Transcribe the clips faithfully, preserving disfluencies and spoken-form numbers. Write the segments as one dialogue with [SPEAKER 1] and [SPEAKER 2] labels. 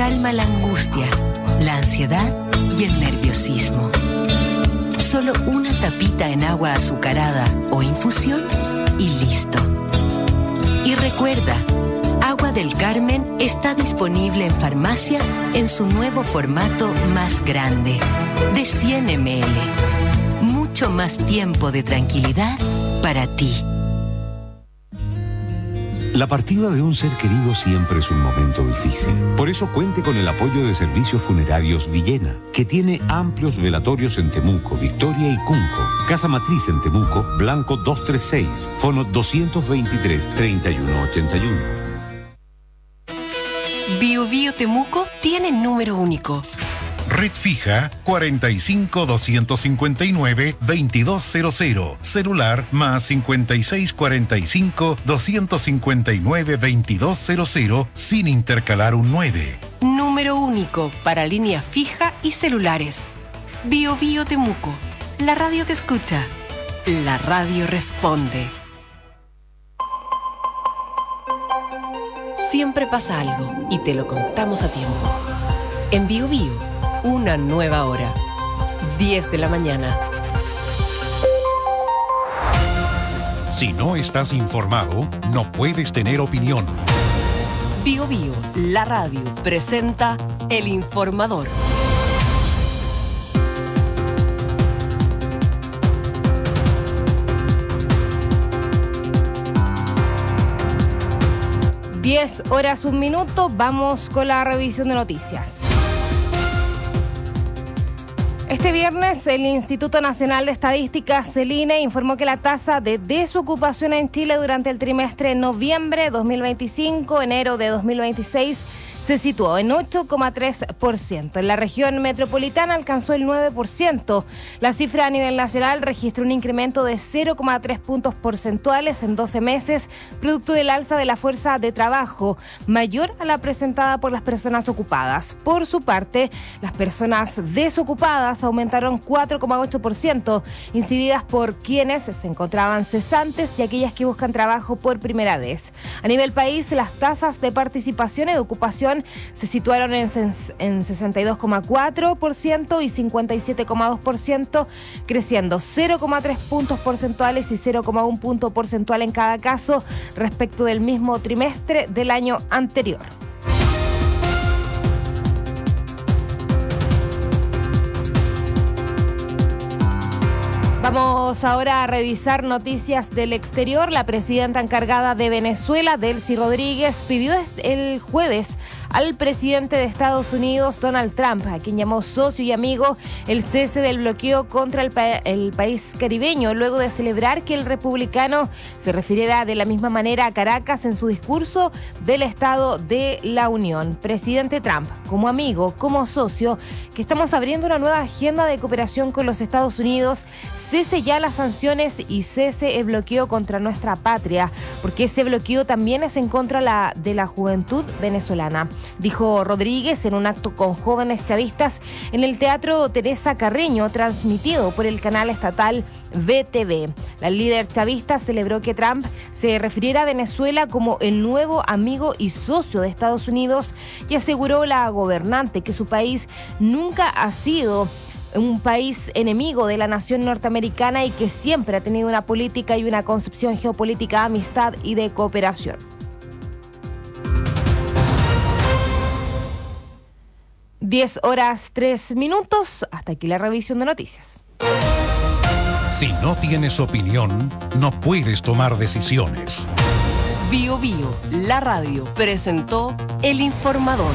[SPEAKER 1] calma la angustia, la ansiedad y el nerviosismo. Solo una tapita en agua azucarada o infusión y listo. Y recuerda, Agua del Carmen está disponible en farmacias en su nuevo formato más grande, de cien mililitros. Mucho más tiempo de tranquilidad para ti.
[SPEAKER 2] La partida de un ser querido siempre es un momento difícil. Por eso cuente con el apoyo de Servicios Funerarios Villena, que tiene amplios velatorios en Temuco, Victoria y Cunco. Casa Matriz en Temuco, Blanco doscientos treinta y seis, fono doscientos veintitrés, treinta y uno ochenta y uno.
[SPEAKER 1] Bio Bio Temuco tiene número único.
[SPEAKER 3] Red fija cuarenta y cinco, doscientos cincuenta y nueve, veintidós cero cero. Celular más cincuenta y seis, cuarenta y cinco, doscientos cincuenta y nueve, veintidós cero cero sin intercalar un nueve.
[SPEAKER 1] Número único para línea fija y celulares. Bio Bio Temuco. La radio te escucha. La radio responde. Siempre pasa algo y te lo contamos a tiempo. En Bio Bio, una nueva hora. diez de la mañana.
[SPEAKER 3] Si no estás informado, no puedes tener opinión.
[SPEAKER 1] Bio Bio, la radio, presenta El Informador.
[SPEAKER 4] diez horas, un minuto, vamos con la revisión de noticias. Este viernes, el Instituto Nacional de Estadísticas, el I N E, informó que la tasa de desocupación en Chile durante el trimestre noviembre dos mil veinticinco-enero de dos mil veintiséis se situó en ocho coma tres por ciento. En la región metropolitana alcanzó el nueve por ciento. La cifra a nivel nacional registró un incremento de cero coma tres puntos porcentuales en doce meses, producto del alza de la fuerza de trabajo, mayor a la presentada por las personas ocupadas. Por su parte, las personas desocupadas aumentaron cuatro coma ocho por ciento, incididas por quienes se encontraban cesantes y aquellas que buscan trabajo por primera vez. A nivel país, las tasas de participación y de ocupación se situaron en, en sesenta y dos coma cuatro por ciento y cincuenta y siete coma dos por ciento, creciendo cero coma tres puntos porcentuales y cero coma uno punto porcentual en cada caso respecto del mismo trimestre del año anterior. Vamos ahora a revisar noticias del exterior. La presidenta encargada de Venezuela, Delcy Rodríguez, pidió el jueves al presidente de Estados Unidos, Donald Trump, a quien llamó socio y amigo, el cese del bloqueo contra el, pa- el país caribeño, luego de celebrar que el republicano se refiriera de la misma manera a Caracas en su discurso del Estado de la Unión. Presidente Trump, como amigo, como socio, que estamos abriendo una nueva agenda de cooperación con los Estados Unidos, cese ya las sanciones y cese el bloqueo contra nuestra patria, porque ese bloqueo también es en contra la, de la juventud venezolana, dijo Rodríguez en un acto con jóvenes chavistas en el Teatro Teresa Carreño, transmitido por el canal estatal V T V. La líder chavista celebró que Trump se refiriera a Venezuela como el nuevo amigo y socio de Estados Unidos y aseguró la gobernante que su país nunca ha sido un país enemigo de la nación norteamericana y que siempre ha tenido una política y una concepción geopolítica de amistad y de cooperación. diez horas, tres minutos. Hasta aquí la revisión de noticias.
[SPEAKER 3] Si no tienes opinión, no puedes tomar decisiones.
[SPEAKER 1] Bio Bio, la radio, presentó El Informador.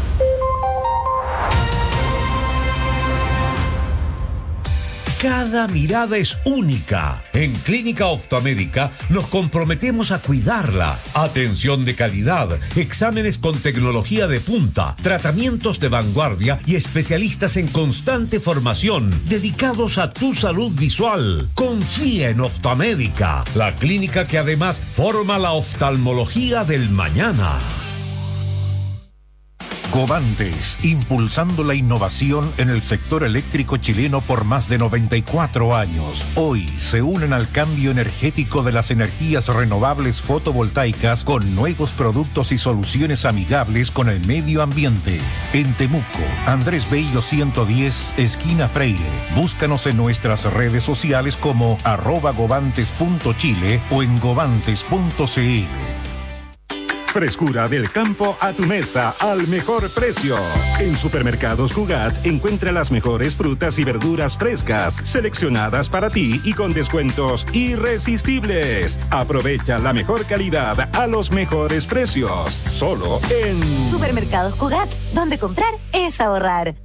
[SPEAKER 5] Cada mirada es única. En Clínica Optomédica nos comprometemos a cuidarla. Atención de calidad, exámenes con tecnología de punta, tratamientos de vanguardia y especialistas en constante formación dedicados a tu salud visual. Confía en Optomédica, la clínica que además forma la oftalmología del mañana.
[SPEAKER 3] Covantes, impulsando la innovación en el sector eléctrico chileno por más de noventa y cuatro años. Hoy se unen al cambio energético de las energías renovables fotovoltaicas con nuevos productos y soluciones amigables con el medio ambiente. En Temuco, Andrés Bello ciento diez, esquina Freire. Búscanos en nuestras redes sociales como arroba govantes punto chile o en govantes punto cl.
[SPEAKER 6] Frescura del campo a tu mesa al mejor precio. En Supermercados Cugat encuentra las mejores frutas y verduras frescas, seleccionadas para ti y con descuentos irresistibles. Aprovecha la mejor calidad a los mejores precios. Solo en
[SPEAKER 7] Supermercados Cugat, donde comprar es ahorrar.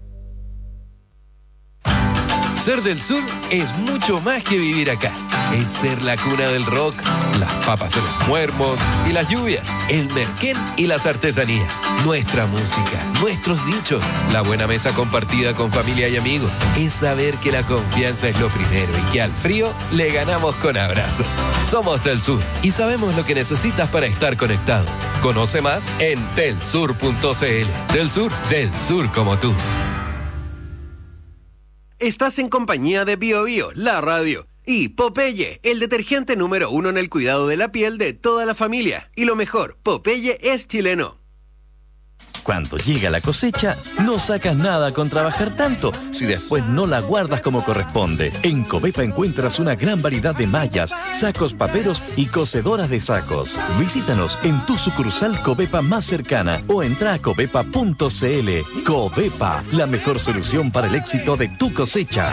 [SPEAKER 8] Ser del sur es mucho más que vivir acá. Es ser la cuna del rock, las papas de los muermos y las lluvias, el merquén y las artesanías, nuestra música, nuestros dichos, la buena mesa compartida con familia y amigos. Es saber que la confianza es lo primero y que al frío le ganamos con abrazos. Somos del sur y sabemos lo que necesitas para estar conectado. Conoce más en telsur punto cl. Del sur, del sur como tú.
[SPEAKER 9] Estás en compañía de Bio Bio, la radio, y Popeye, el detergente número uno en el cuidado de la piel de toda la familia. Y lo mejor, Popeye es chileno.
[SPEAKER 10] Cuando llega la cosecha, no sacas nada con trabajar tanto si después no la guardas como corresponde. En Covepa encuentras una gran variedad de mallas, sacos paperos y cosedoras de sacos. Visítanos en tu sucursal Covepa más cercana o entra a covepa punto cl. Covepa, la mejor solución para el éxito de tu cosecha.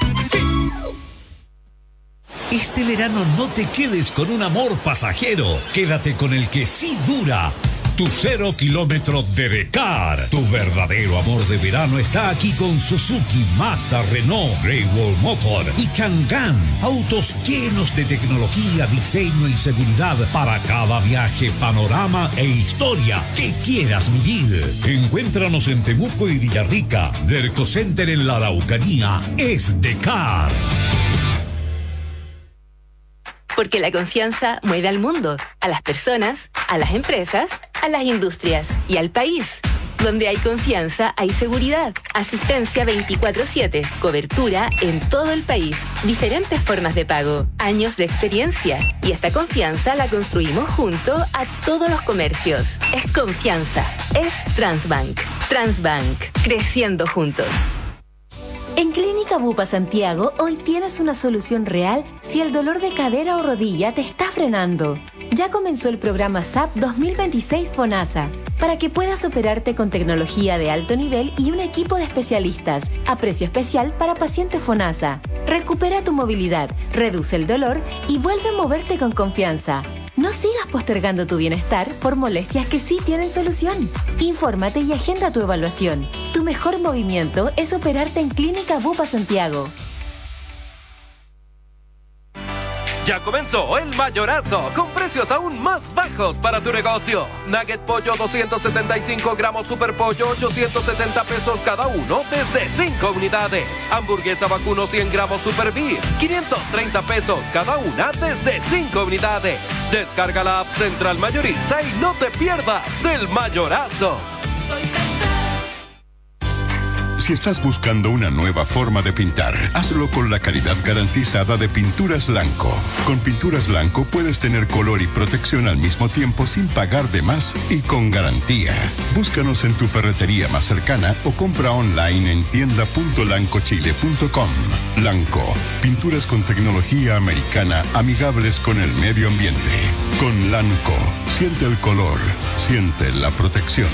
[SPEAKER 5] Este verano no te quedes con un amor pasajero. Quédate con el que sí dura. Tu cero kilómetro de Becar. Tu verdadero amor de verano está aquí con Suzuki, Mazda, Renault, Great Wall Motor y Chang'an. Autos llenos de tecnología, diseño y seguridad para cada viaje, panorama e historia que quieras vivir. Encuéntranos en Temuco y Villarrica. Derco Center en la Araucanía es Becar.
[SPEAKER 11] Porque la confianza mueve al mundo, a las personas, a las empresas, a las industrias y al país. Donde hay confianza, hay seguridad. Asistencia veinticuatro siete. Cobertura en todo el país. Diferentes formas de pago. Años de experiencia. Y esta confianza la construimos junto a todos los comercios. Es confianza. Es Transbank. Transbank. Creciendo juntos.
[SPEAKER 7] En Clínica Bupa Santiago, hoy tienes una solución real si el dolor de cadera o rodilla te está frenando. Ya comenzó el programa S A P dos mil veintiséis FONASA, para que puedas operarte con tecnología de alto nivel y un equipo de especialistas, a precio especial para pacientes FONASA. Recupera tu movilidad, reduce el dolor y vuelve a moverte con confianza. No sigas postergando tu bienestar por molestias que sí tienen solución. Infórmate y agenda tu evaluación. Tu mejor movimiento es operarte en Clínica Bupa Santiago.
[SPEAKER 8] Ya comenzó el mayorazo, con precios aún más bajos para tu negocio. Nugget pollo doscientos setenta y cinco gramos, super pollo ochocientos setenta pesos cada uno desde cinco unidades. Hamburguesa vacuno cien gramos super beef, quinientos treinta pesos cada una desde cinco unidades. Descarga la app Central Mayorista y no te pierdas el mayorazo.
[SPEAKER 12] Si estás buscando una nueva forma de pintar, hazlo con la calidad garantizada de Pinturas Lanco. Con Pinturas Lanco puedes tener color y protección al mismo tiempo sin pagar de más y con garantía. Búscanos en tu ferretería más cercana o compra online en tienda punto lanco chile punto com. Lanco, pinturas con tecnología americana amigables con el medio ambiente. Con Lanco, siente el color, siente la protección.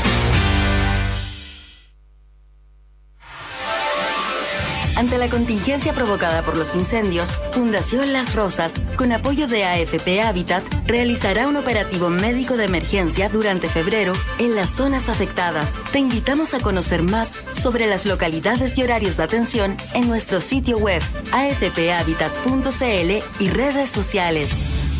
[SPEAKER 7] Ante la contingencia provocada por los incendios, Fundación Las Rosas, con apoyo de A F P Habitat, realizará un operativo médico de emergencia durante febrero en las zonas afectadas. Te invitamos a conocer más sobre las localidades y horarios de atención en nuestro sitio web a f p habitat punto c l y redes sociales.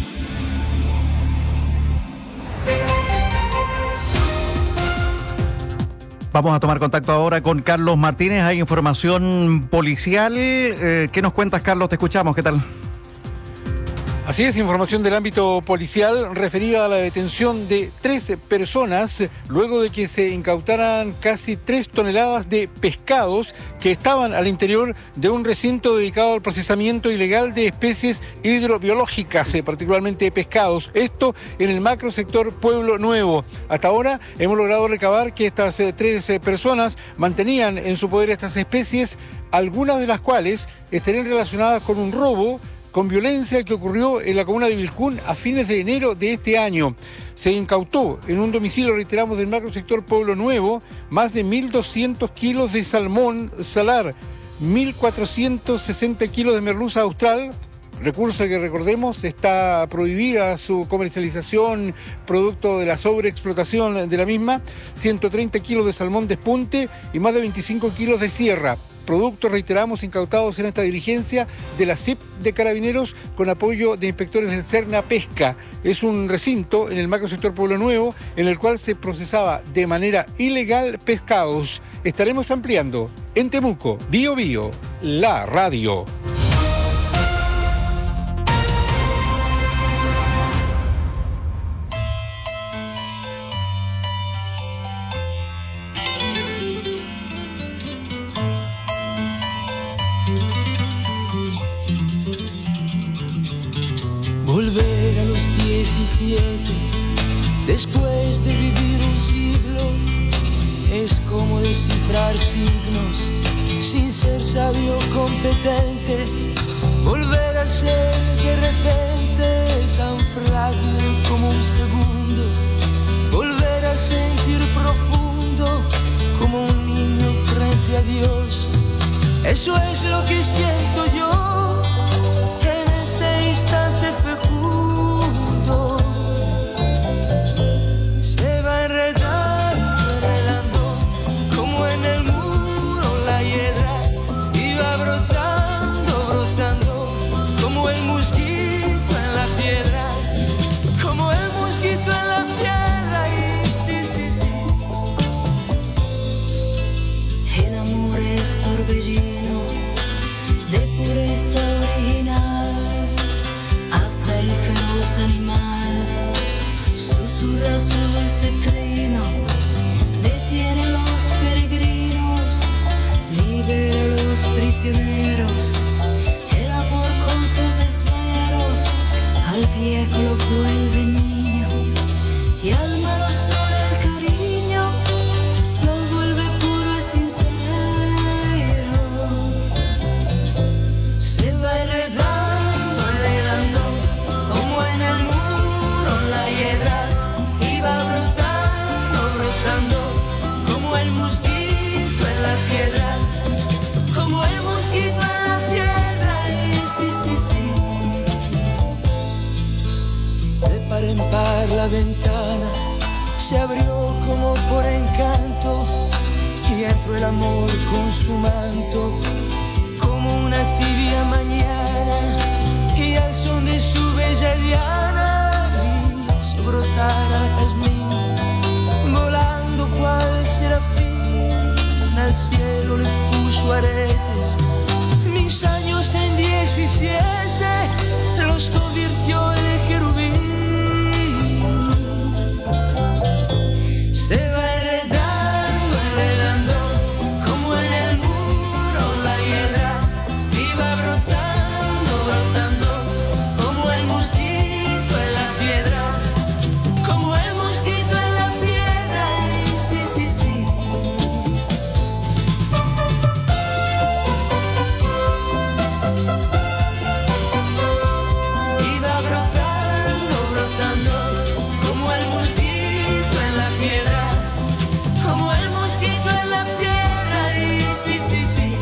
[SPEAKER 13] Vamos a tomar contacto ahora con Carlos Martínez. Hay información policial. Eh, ¿Qué nos cuentas, Carlos? Te escuchamos. ¿Qué tal?
[SPEAKER 14] Así es, información del ámbito policial referida a la detención de tres personas luego de que se incautaran casi tres toneladas de pescados que estaban al interior de un recinto dedicado al procesamiento ilegal de especies hidrobiológicas, particularmente pescados. Esto en el macrosector Pueblo Nuevo. Hasta ahora hemos logrado recabar que estas eh, tres eh, personas mantenían en su poder estas especies, algunas de las cuales estarían relacionadas con un robo con violencia que ocurrió en la comuna de Vilcún a fines de enero de este año. Se incautó en un domicilio, reiteramos, del macrosector Pueblo Nuevo, más de mil doscientos kilos de salmón salar, mil cuatrocientos sesenta kilos de merluza austral, recurso que, recordemos, está prohibida su comercialización producto de la sobreexplotación de la misma, ciento treinta kilos de salmón de espunte y más de veinticinco kilos de sierra. Productos, reiteramos, incautados en esta diligencia de la C I P de Carabineros con apoyo de inspectores del Cerna Pesca. Es un recinto en el macrosector Pueblo Nuevo en el cual se procesaba de manera ilegal pescados. Estaremos ampliando en Temuco, Bio Bio, la radio.
[SPEAKER 15] Volver a los diecisiete, después de vivir un siglo, es como descifrar signos sin ser sabio competente. Volver a ser de repente tan frágil como un segundo. Volver a sentir profundo como un niño frente a Dios. Eso es lo que siento yo en este instante fecundo. Se va enredando, enredando, como en el muro la hiedra, y va brotando, brotando, como el mosquito en la piedra, como el mosquito en la piedra, y sí, sí, sí. El amor es torbellino de pureza original, hasta el feroz animal susurra su dulce trino, detiene a los peregrinos, libera a los prisioneros, el amor con sus esmeros al viejo lo vuelve niño, y al malo sol el cariño lo vuelve puro y sincero. Se va enredando, enredando, como en el muro la hiedra, y va brotando, brotando, como el mosquito en la piedra, como el mosquito en la piedra, y sí, sí, sí. De par en par la ventana se abrió como por encanto, y entró el amor con su manto, como una tibia mañana, y al son de su bella diana hizo brotar al jazmín, volando cual serafín, al cielo le puso aretes, mis años en diecisiete los convirtió en querubín. Se va enredando, enredando, como en el muro la hiedra, y va brotando, brotando, como el mosquito en la piedra, como el mosquito en la piedra, y sí, sí, sí. Y va brotando, brotando, como el mosquito en la piedra, como el mosquito en la piedra, y sí, sí, sí.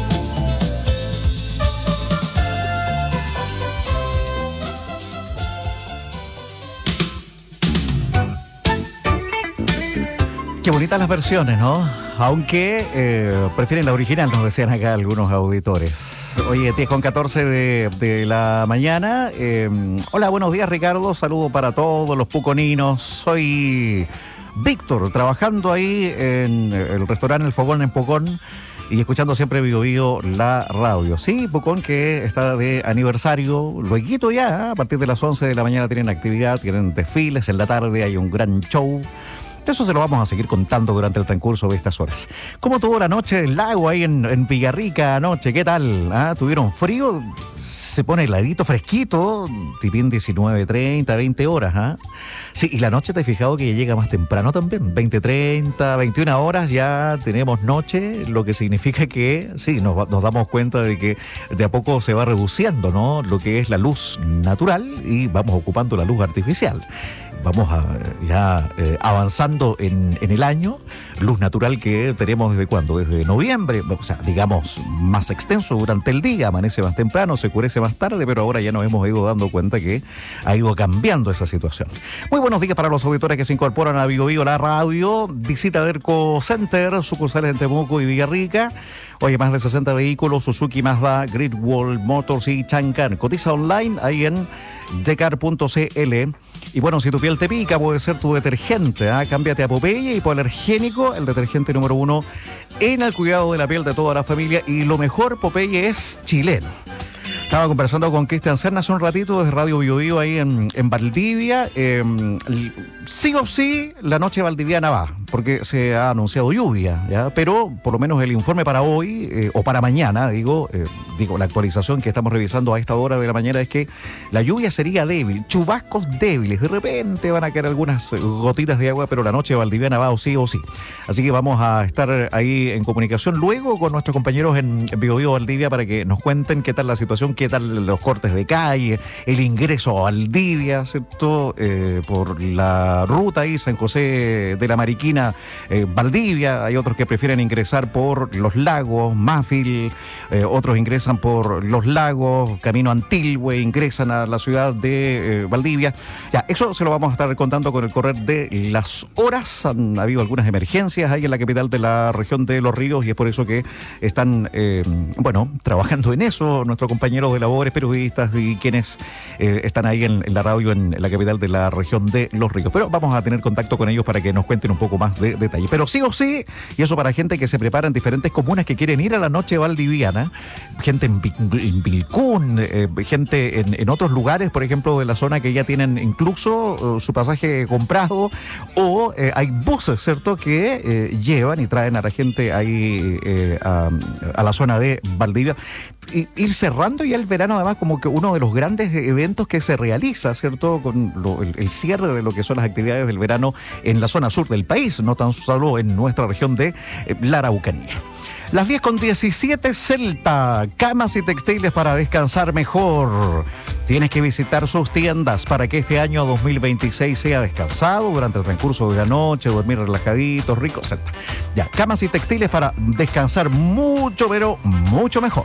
[SPEAKER 13] Qué bonitas las versiones, ¿no? Aunque eh, prefieren la original, nos decían acá algunos auditores. Oye, diez con catorce de, de la mañana. Eh, hola, buenos días, Ricardo. Saludo para todos los puconinos. Soy Víctor, trabajando ahí en el restaurante El Fogón en Pucón. y escuchando siempre Bio Bio, la radio. Sí, Pucón, que está de aniversario, luego ya, a partir de las once de la mañana tienen actividad, tienen desfiles, en la tarde hay un gran show. Eso se lo vamos a seguir contando durante el transcurso de estas horas. ¿Cómo tuvo la noche el lago ahí en, en Villarrica anoche? ¿Qué tal? ¿Ah? ¿Tuvieron frío? Se pone heladito, fresquito, tipín diecinueve, treinta, veinte horas. ¿Ah? Sí, y la noche te he fijado que llega más temprano también. veinte, treinta, veintiuna horas ya tenemos noche, lo que significa que sí, nos, nos damos cuenta de que de a poco se va reduciendo, ¿no? Lo que es la luz natural y vamos ocupando la luz artificial. Vamos a, ya eh, avanzando en, en el año, luz natural que tenemos desde cuándo, desde noviembre, o sea, digamos, más extenso durante el día, amanece más temprano, se oscurece más tarde, pero ahora ya nos hemos ido dando cuenta que ha ido cambiando esa situación. Muy buenos días para los auditores que se incorporan a Bio Bio, la radio. Visita Derco Center, sucursales en Temuco y Villarrica. Oye, más de sesenta vehículos, Suzuki, Mazda, Great Wall Motors y Chancan. Cotiza online ahí en decar punto c l. Y bueno, si tu piel te pica, puede ser tu detergente. ¿eh? Cámbiate a Popeye Hipoalergénico, el detergente número uno en el cuidado de la piel de toda la familia. Y lo mejor, Popeye es chileno. Estaba conversando con Cristian Serna hace un ratito desde Radio Bio Bio ahí en, en Valdivia. Eh, sí o sí, la noche valdiviana va, porque se ha anunciado lluvia, ¿ya? Pero por lo menos el informe para hoy, eh, o para mañana, digo, eh, digo, la actualización que estamos revisando a esta hora de la mañana es que la lluvia sería débil, chubascos débiles. De repente van a caer algunas gotitas de agua, pero la noche valdiviana va o sí o sí. Así que vamos a estar ahí en comunicación luego con nuestros compañeros en Bio Bio Valdivia para que nos cuenten qué tal la situación, qué tal los cortes de calle, el ingreso a Valdivia, ¿cierto? Eh, por la ruta ahí, San José de la Mariquina, eh, Valdivia. Hay otros que prefieren ingresar por los lagos, Mafil, eh, otros ingresan por los lagos, Camino Antilhue, ingresan a la ciudad de eh, Valdivia. Ya, eso se lo vamos a estar contando con el correr de las horas. Han habido algunas emergencias ahí en la capital de la región de Los Ríos y es por eso que están, eh, bueno, trabajando en eso nuestro compañero de labores, periodistas y quienes eh, están ahí en, en la radio en, en la capital de la región de Los Ríos. Pero vamos a tener contacto con ellos para que nos cuenten un poco más de detalle. Pero sí o sí, y eso para gente que se prepara en diferentes comunas que quieren ir a la noche valdiviana, gente en, en Vilcún, eh, gente en, en otros lugares, por ejemplo, de la zona que ya tienen incluso uh, su pasaje comprado, o eh, hay buses, ¿cierto?, que eh, llevan y traen a la gente ahí eh, a, a la zona de Valdivia. Y, ir cerrando ya el verano, además, como que uno de los grandes eventos que se realiza, ¿cierto?, con lo, el, el cierre de lo que son las actividades del verano en la zona sur del país, no tan solo en nuestra región de eh, la Araucanía. Las diez con diecisiete, Celta, camas y textiles para descansar mejor. Tienes que visitar sus tiendas para que este año dos mil veintiséis sea descansado durante el transcurso de la noche, dormir relajaditos, ricos, Celta. Ya, camas y textiles para descansar mucho, pero mucho mejor.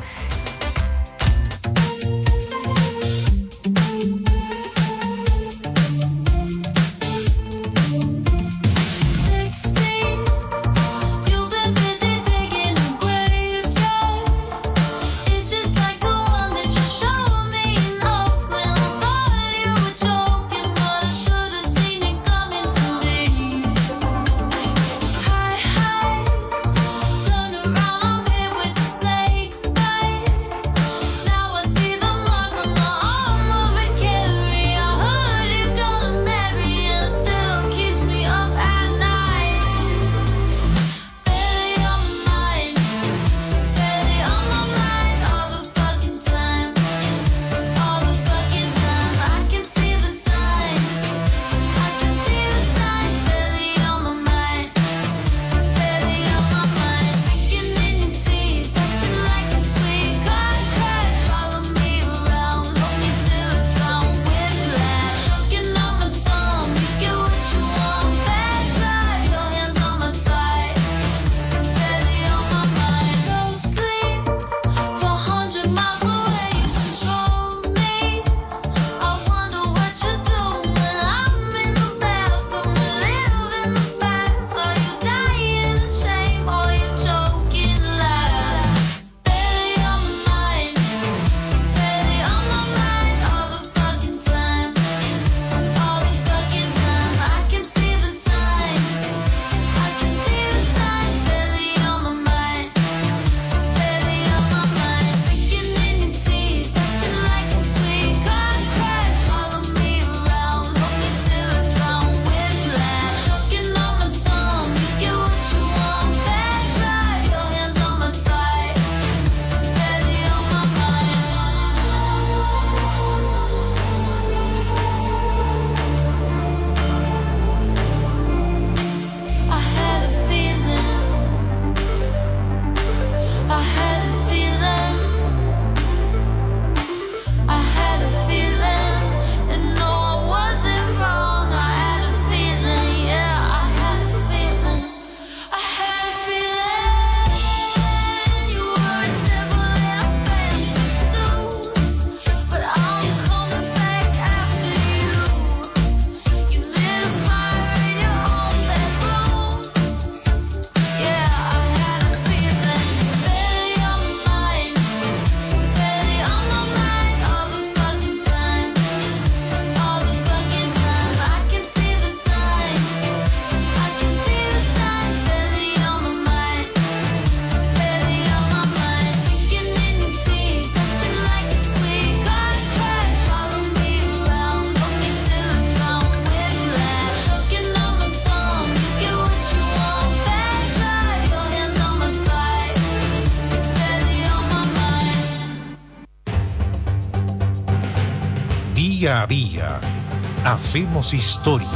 [SPEAKER 3] Día a día hacemos historia.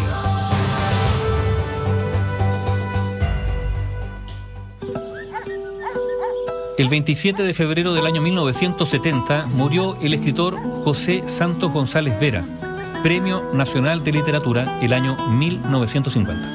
[SPEAKER 16] El veintisiete de febrero del año mil novecientos setenta murió el escritor José Santos González Vera, Premio Nacional de Literatura, el año mil novecientos cincuenta.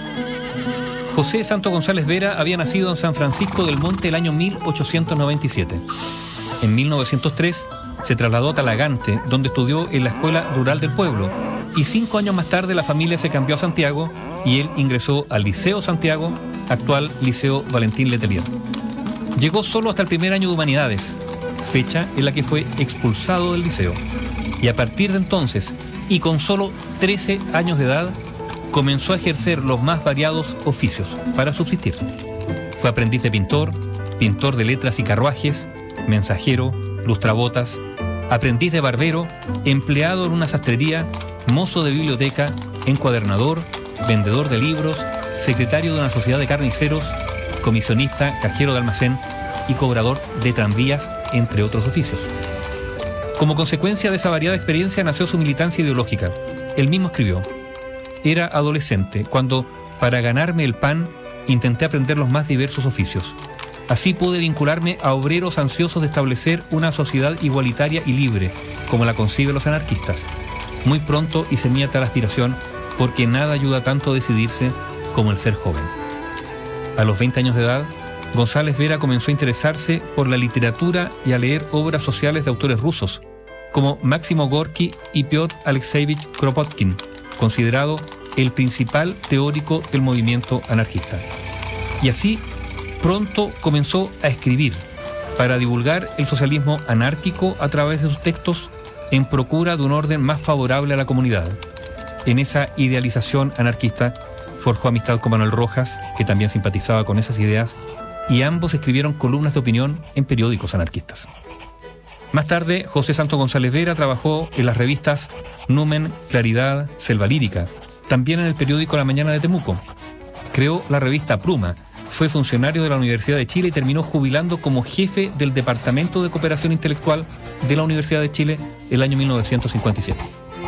[SPEAKER 16] José Santos González Vera había nacido en San Francisco del Monte el año mil ochocientos noventa y siete. En mil novecientos tres se trasladó a Talagante, donde estudió en la Escuela Rural del Pueblo, y cinco años más tarde la familia se cambió a Santiago y él ingresó al Liceo Santiago, actual Liceo Valentín Letelier. Llegó solo hasta el primer año de Humanidades, fecha en la que fue expulsado del liceo, y a partir de entonces, y con solo trece años de edad, comenzó a ejercer los más variados oficios para subsistir. Fue aprendiz de pintor, pintor de letras y carruajes, mensajero, lustrabotas, aprendiz de barbero, empleado en una sastrería, mozo de biblioteca, encuadernador, vendedor de libros, secretario de una sociedad de carniceros, comisionista, cajero de almacén y cobrador de tranvías, entre otros oficios. Como consecuencia de esa variada experiencia nació su militancia ideológica. Él mismo escribió: era adolescente cuando, para ganarme el pan, intenté aprender los más diversos oficios. Así pude vincularme a obreros ansiosos de establecer una sociedad igualitaria y libre, como la conciben los anarquistas. Muy pronto hice mía tal aspiración, porque nada ayuda tanto a decidirse como el ser joven. A los veinte años de edad, González Vera comenzó a interesarse por la literatura y a leer obras sociales de autores rusos, como Máximo Gorki y Piotr Alexeyevich Kropotkin, considerado el principal teórico del movimiento anarquista. Y así, pronto comenzó a escribir para divulgar el socialismo anárquico a través de sus textos en procura de un orden más favorable a la comunidad. En esa idealización anarquista forjó amistad con Manuel Rojas, que también simpatizaba con esas ideas, y ambos escribieron columnas de opinión en periódicos anarquistas. Más tarde, José Santos González Vera trabajó en las revistas Numen, Claridad, Selva Lírica, también en el periódico La Mañana de Temuco. Creó la revista Pluma, fue funcionario de la Universidad de Chile y terminó jubilando como jefe del Departamento de Cooperación Intelectual de la Universidad de Chile el año mil novecientos cincuenta y siete.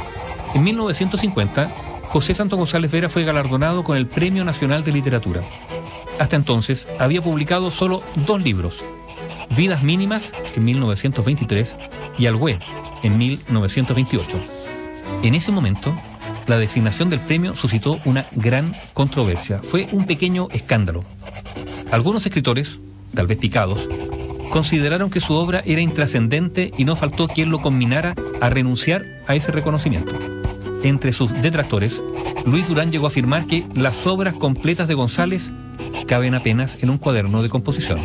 [SPEAKER 16] En mil novecientos cincuenta, José Santos González Vera fue galardonado con el Premio Nacional de Literatura. Hasta entonces había publicado solo dos libros: Vidas Mínimas, en mil novecientos veintitrés, y Alhué, en mil novecientos veintiocho. En ese momento, la designación del premio suscitó una gran controversia. Fue un pequeño escándalo. Algunos escritores, tal vez picados, consideraron que su obra era intrascendente y no faltó quien lo conminara a renunciar a ese reconocimiento. Entre sus detractores, Luis Durán llegó a afirmar que las obras completas de González caben apenas en un cuaderno de composición.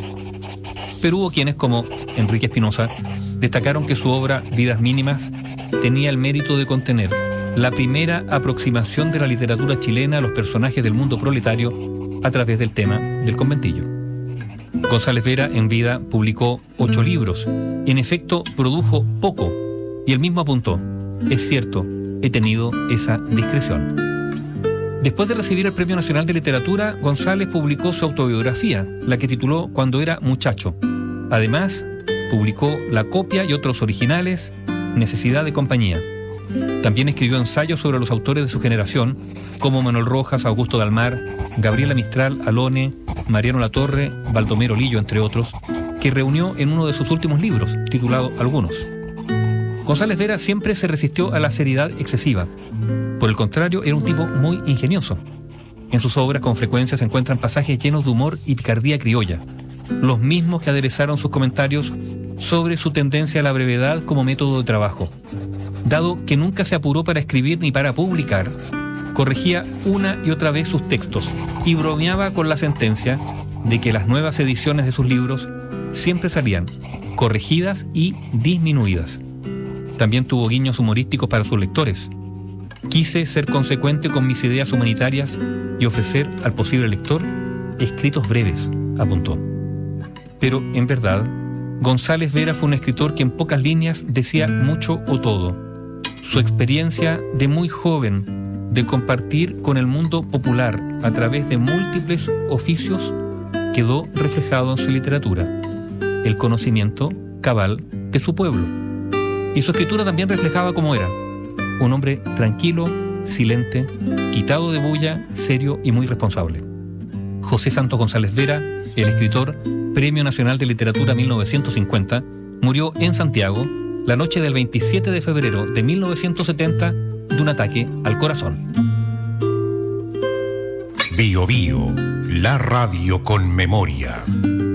[SPEAKER 16] Pero hubo quienes, como Enrique Espinosa, destacaron que su obra Vidas Mínimas tenía el mérito de contener la primera aproximación de la literatura chilena a los personajes del mundo proletario a través del tema del conventillo. González Vera, en vida, publicó ocho libros. En efecto, produjo poco, y él mismo apuntó: es cierto, he tenido esa discreción. Después de recibir el Premio Nacional de Literatura, González publicó su autobiografía, la que tituló Cuando era muchacho. Además, publicó la copia y otros originales, Necesidad de compañía. También escribió ensayos sobre los autores de su generación, como Manuel Rojas, Augusto Dalmar, Gabriela Mistral, Alone, Mariano Latorre, Baldomero Lillo, entre otros, que reunió en uno de sus últimos libros, titulado Algunos. González Vera siempre se resistió a la seriedad excesiva. Por el contrario, era un tipo muy ingenioso. En sus obras con frecuencia se encuentran pasajes llenos de humor y picardía criolla, los mismos que aderezaron sus comentarios sobre su tendencia a la brevedad como método de trabajo. Dado que nunca se apuró para escribir ni para publicar, corregía una y otra vez sus textos y bromeaba con la sentencia de que las nuevas ediciones de sus libros siempre salían corregidas y disminuidas. También tuvo guiños humorísticos para sus lectores. Quise ser consecuente con mis ideas humanitarias y ofrecer al posible lector escritos breves, apuntó. Pero, en verdad, González Vera fue un escritor que en pocas líneas decía mucho o todo. Su experiencia de muy joven de compartir con el mundo popular a través de múltiples oficios quedó reflejado en su literatura, el conocimiento cabal de su pueblo. Y su escritura también reflejaba cómo era, Un hombre tranquilo, silente, quitado de bulla, serio y muy responsable. José Santos González Vera, el escritor, Premio Nacional de Literatura mil novecientos cincuenta, murió en Santiago la noche del veintisiete de febrero de mil novecientos setenta de un ataque al corazón.
[SPEAKER 3] Bio Bio, la radio con memoria.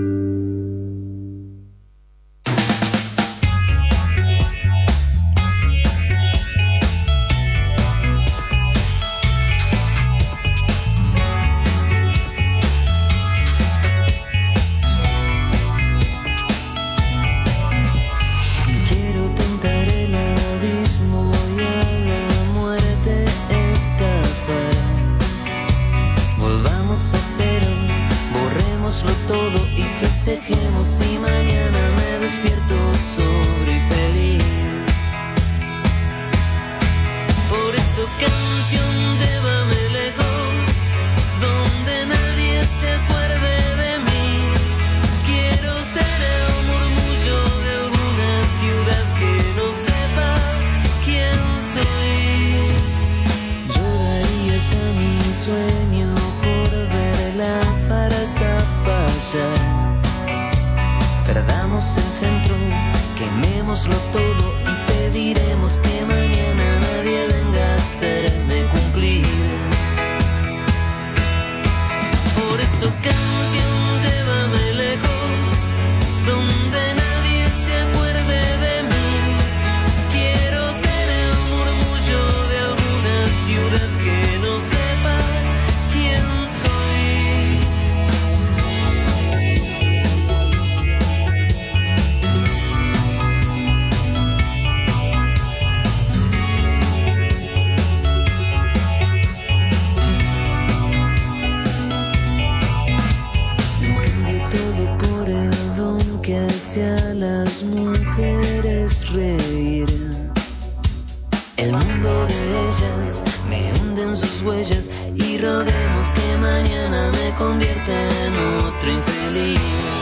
[SPEAKER 15] Todo y festejemos y mañana me despierto sobre y feliz. Por eso canción, llévame lejos, donde nadie se acuerde de mí. Quiero ser el murmullo de alguna ciudad que no sepa quién soy. Yo daría hasta mi sueño por ver la farsa fallar. Perdamos el centro, quemémoslo todo y pediremos que mañana nadie venga a hacerme cumplir. Por eso canción, llévame lejos, donde nadie se acuerde de mí. Quiero ser el murmullo de alguna ciudad que no sepa quién soy. A las mujeres reír. El mundo de ellas me hunde en sus huellas y roguemos que mañana me convierta en otro infeliz.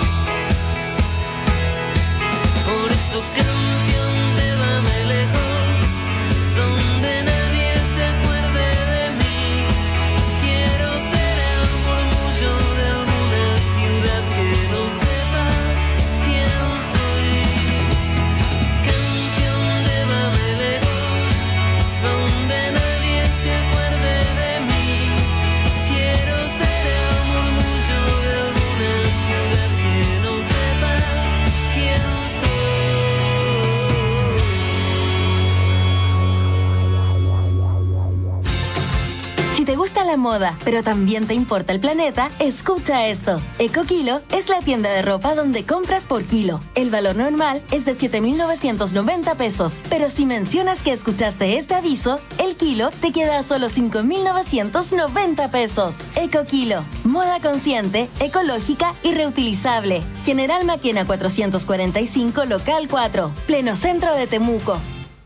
[SPEAKER 15] Por eso canción, llévame lejos, donde nadie se acuerde de mí. Quiero ser el murmullo de alguna ciudad que no sepa quién soy. Canción, llévame lejos, donde nadie se acuerde de mí. Quiero ser el murmullo de alguna ciudad que no sepa quién soy.
[SPEAKER 7] Si te gusta la moda, pero también te importa el planeta, escucha esto. EcoKilo es la tienda de ropa donde compras por kilo. El valor normal es de siete mil novecientos noventa pesos, pero si mencionas que escuchaste este aviso, el kilo te queda a solo cinco mil novecientos noventa pesos. EcoKilo, moda consciente, ecológica y reutilizable. General Maquena cuatrocientos cuarenta y cinco, local cuatro, pleno centro de Temuco.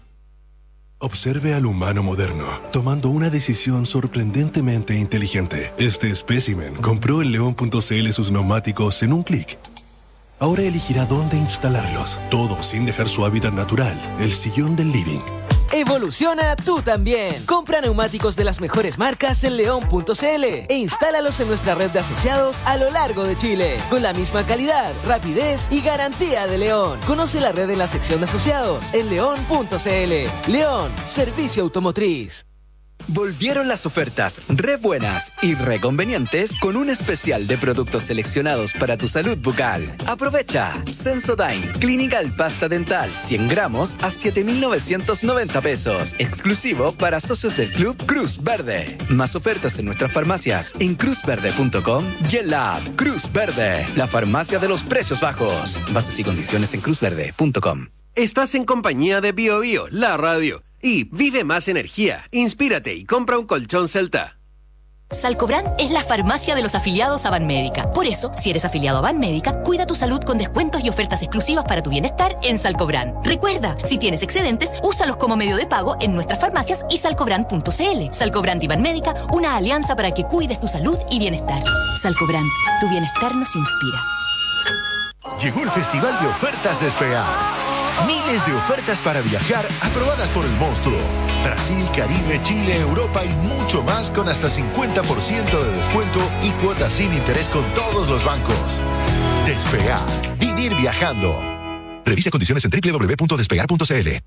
[SPEAKER 17] Observe al humano moderno, tomando una decisión sorprendentemente inteligente. Este espécimen compró en león punto c l sus neumáticos en un clic. Ahora elegirá dónde instalarlos, todo sin dejar su hábitat natural, el sillón del living.
[SPEAKER 18] Evoluciona tú también. Compra neumáticos de las mejores marcas en león punto c l e instálalos en nuestra red de asociados a lo largo de Chile, con la misma calidad, rapidez y garantía de León. Conoce la red en la sección de asociados en león punto c l. León, servicio automotriz.
[SPEAKER 19] Volvieron las ofertas re buenas y re convenientes con un especial de productos seleccionados para tu salud bucal. Aprovecha Sensodyne Clinical Pasta Dental cien gramos a siete mil novecientos noventa pesos, exclusivo para socios del Club Cruz Verde. Más ofertas en nuestras farmacias en cruz verde punto com y en la app Cruz Verde, la farmacia de los precios bajos. Bases y condiciones en cruz verde punto com.
[SPEAKER 9] Estás en compañía de Bio Bio, la radio. Y vive más energía, inspírate y compra un colchón Celta.
[SPEAKER 20] Salcobrand es la farmacia de los afiliados a Banmédica. Por eso, si eres afiliado a Banmédica, cuida tu salud con descuentos y ofertas exclusivas para tu bienestar en Salcobrand. Recuerda, si tienes excedentes, úsalos como medio de pago en nuestras farmacias y salcobrand punto c l. Salcobrand y Banmédica, una alianza para que cuides tu salud y bienestar. Salcobrand, tu bienestar nos inspira.
[SPEAKER 21] Llegó el Festival de Ofertas de S P A. Miles de ofertas para viajar aprobadas por el monstruo. Brasil, Caribe, Chile, Europa y mucho más con hasta cincuenta por ciento de descuento y cuotas sin interés con todos los bancos. Despegar. Vivir viajando. Revisa condiciones en doble u doble u doble u punto despegar punto c l.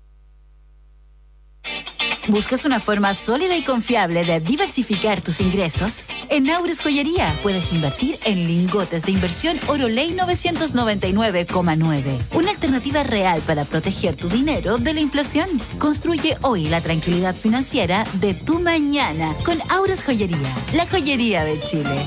[SPEAKER 2] ¿Buscas una forma sólida y confiable de diversificar tus ingresos? En Aures Joyería puedes invertir en lingotes de inversión Oroley novecientos noventa y nueve coma nueve. Una alternativa real para proteger tu dinero de la inflación. Construye hoy la tranquilidad financiera de tu mañana con Aures Joyería, la joyería de Chile.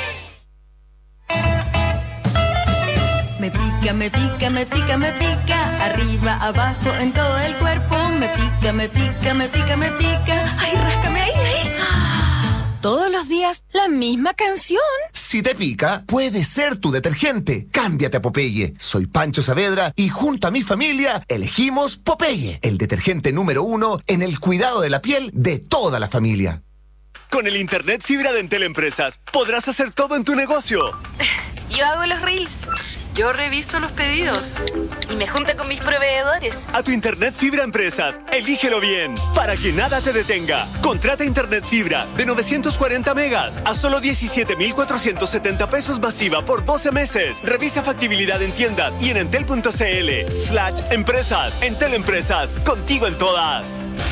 [SPEAKER 22] Me pica, me pica, me pica, me pica, arriba, abajo, en todo el cuerpo. Me pica, me pica, me pica, me pica. Ay, ráscame ahí, ahí. Todos los días, la misma canción.
[SPEAKER 21] Si te pica, puede ser tu detergente. Cámbiate a Popeye. Soy Pancho Saavedra y junto a mi familia elegimos Popeye, el detergente número uno en el cuidado de la piel de toda la familia.
[SPEAKER 23] Con el internet fibra de Entel Empresas, podrás hacer todo en tu negocio.
[SPEAKER 24] Yo hago los reels. Yo reviso los pedidos y me junto con mis proveedores.
[SPEAKER 23] A tu internet fibra empresas, elígelo bien, para que nada te detenga. Contrata internet fibra de novecientos cuarenta megas a solo diecisiete mil cuatrocientos setenta pesos masiva por doce meses. Revisa factibilidad en tiendas y en entel.cl slash empresas. Entel Empresas, contigo en todas.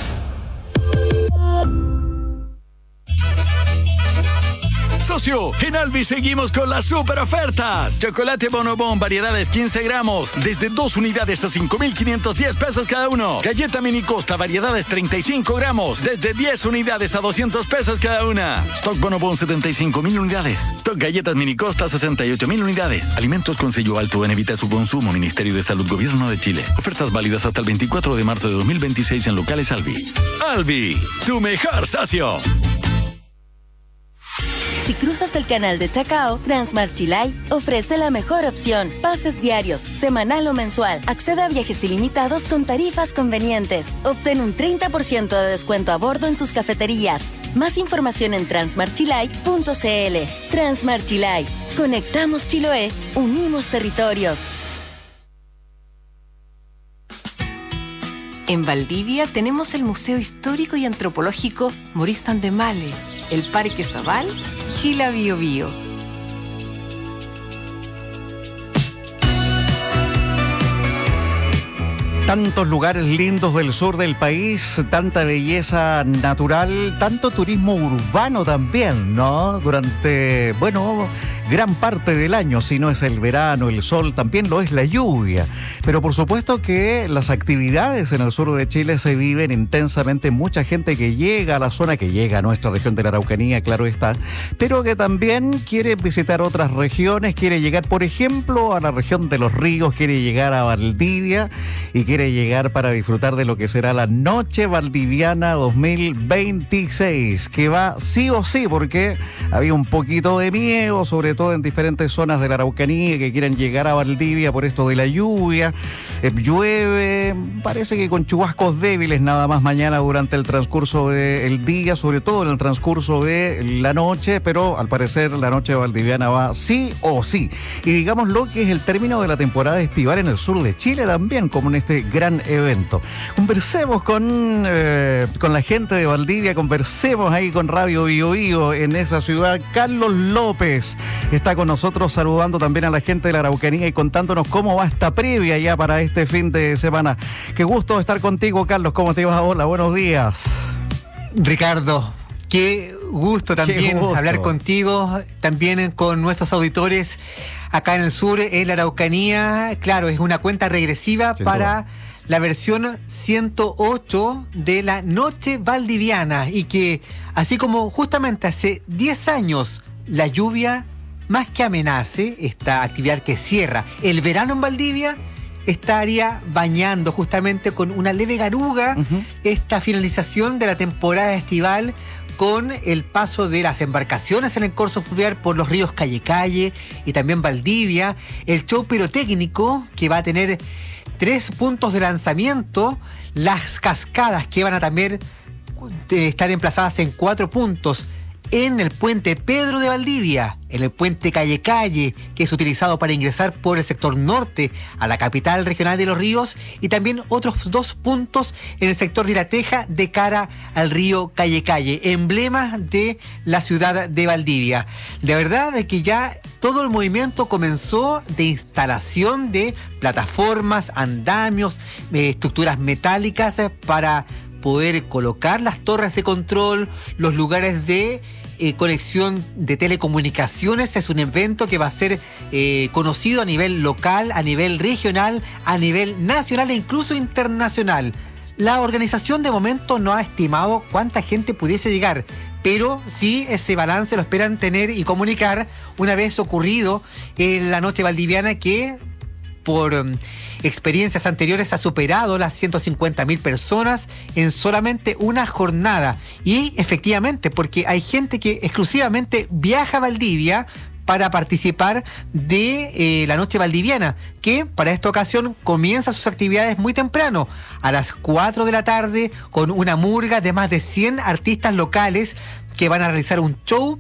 [SPEAKER 25] Socio, en Albi seguimos con las super ofertas. Chocolate Bonobón, variedades quince gramos, desde dos unidades a cinco mil quinientos diez pesos cada uno. Galleta Mini Costa, variedades treinta y cinco gramos, desde diez unidades a doscientos pesos cada una. Stock Bonobón, setenta y cinco mil unidades. Stock Galletas Mini Costa, sesenta y ocho mil unidades. Alimentos con sello alto en evita su consumo. Ministerio de Salud, Gobierno de Chile. Ofertas válidas hasta el veinticuatro de marzo de dos mil veintiséis en locales Albi. Albi, tu mejor socio.
[SPEAKER 7] Si cruzas el canal de Chacao, Transmart Chilay ofrece la mejor opción. Pases diarios, semanal o mensual. Accede a viajes ilimitados con tarifas convenientes. Obtén un treinta por ciento de descuento a bordo en sus cafeterías. Más información en transmart chilay punto c l. Transmart Chilay. Conectamos Chiloé. Unimos territorios.
[SPEAKER 1] En Valdivia tenemos el Museo Histórico y Antropológico Maurice van de Male, el Parque Zabal y la Bio Bio.
[SPEAKER 13] Tantos lugares lindos del sur del país, tanta belleza natural, tanto turismo urbano también, ¿no? Durante, bueno, gran parte del año, si no es el verano, el sol, también lo es la lluvia. Pero por supuesto que las actividades en el sur de Chile se viven intensamente. Mucha gente que llega a la zona, que llega a nuestra región de la Araucanía, claro está, pero que también quiere visitar otras regiones, quiere llegar, por ejemplo, a la región de los ríos, quiere llegar a Valdivia y quiere llegar para disfrutar de lo que será la Noche Valdiviana dos mil veintiséis, que va sí o sí, porque había un poquito de miedo, sobre todo en diferentes zonas de la Araucanía, que quieren llegar a Valdivia por esto de la lluvia. Eh, llueve, parece que con chubascos débiles nada más mañana durante el transcurso del día, sobre todo en el transcurso de la noche, pero al parecer la Noche Valdiviana va sí o sí. Y digamos lo que es el término de la temporada estival en el sur de Chile también, como en este gran evento. Conversemos con, eh, con la gente de Valdivia, conversemos ahí con Radio Bio Bio en esa ciudad. Carlos López está con nosotros, saludando también a la gente de la Araucanía y contándonos cómo va esta previa ya para este fin de semana. Qué gusto estar contigo, Carlos. ¿Cómo te va? Hola, buenos días.
[SPEAKER 26] Ricardo, qué gusto también qué gusto. hablar contigo, también con nuestros auditores acá en el sur, en la Araucanía. Claro, es una cuenta regresiva Sin para... duda. la versión ciento ocho de la Noche Valdiviana, y que así como justamente hace diez años la lluvia más que amenace esta actividad que cierra el verano en Valdivia, estaría bañando justamente con una leve garuga uh-huh. esta finalización de la temporada estival, con el paso de las embarcaciones en el corso fluvial por los ríos Calle Calle y también Valdivia, el show pirotécnico que va a tener tres puntos de lanzamiento, las cascadas que van a también estar emplazadas en cuatro puntos, en el puente Pedro de Valdivia, en el puente Calle Calle, que es utilizado para ingresar por el sector norte a la capital regional de Los Ríos, y también otros dos puntos en el sector de La Teja de cara al río Calle Calle, emblema de la ciudad de Valdivia. La verdad es que ya todo el movimiento comenzó de instalación de plataformas, andamios, eh, estructuras metálicas eh, para poder colocar las torres de control, los lugares de Eh, conexión de telecomunicaciones. Es un evento que va a ser eh, conocido a nivel local, a nivel regional, a nivel nacional e incluso internacional. La organización de momento no ha estimado cuánta gente pudiese llegar, pero sí ese balance lo esperan tener y comunicar una vez ocurrido en la noche valdiviana, que por um, experiencias anteriores ha superado las ciento cincuenta mil personas en solamente una jornada. Y efectivamente, porque hay gente que exclusivamente viaja a Valdivia para participar de eh, la noche valdiviana, que para esta ocasión comienza sus actividades muy temprano, a las cuatro de la tarde, con una murga de más de cien artistas locales que van a realizar un show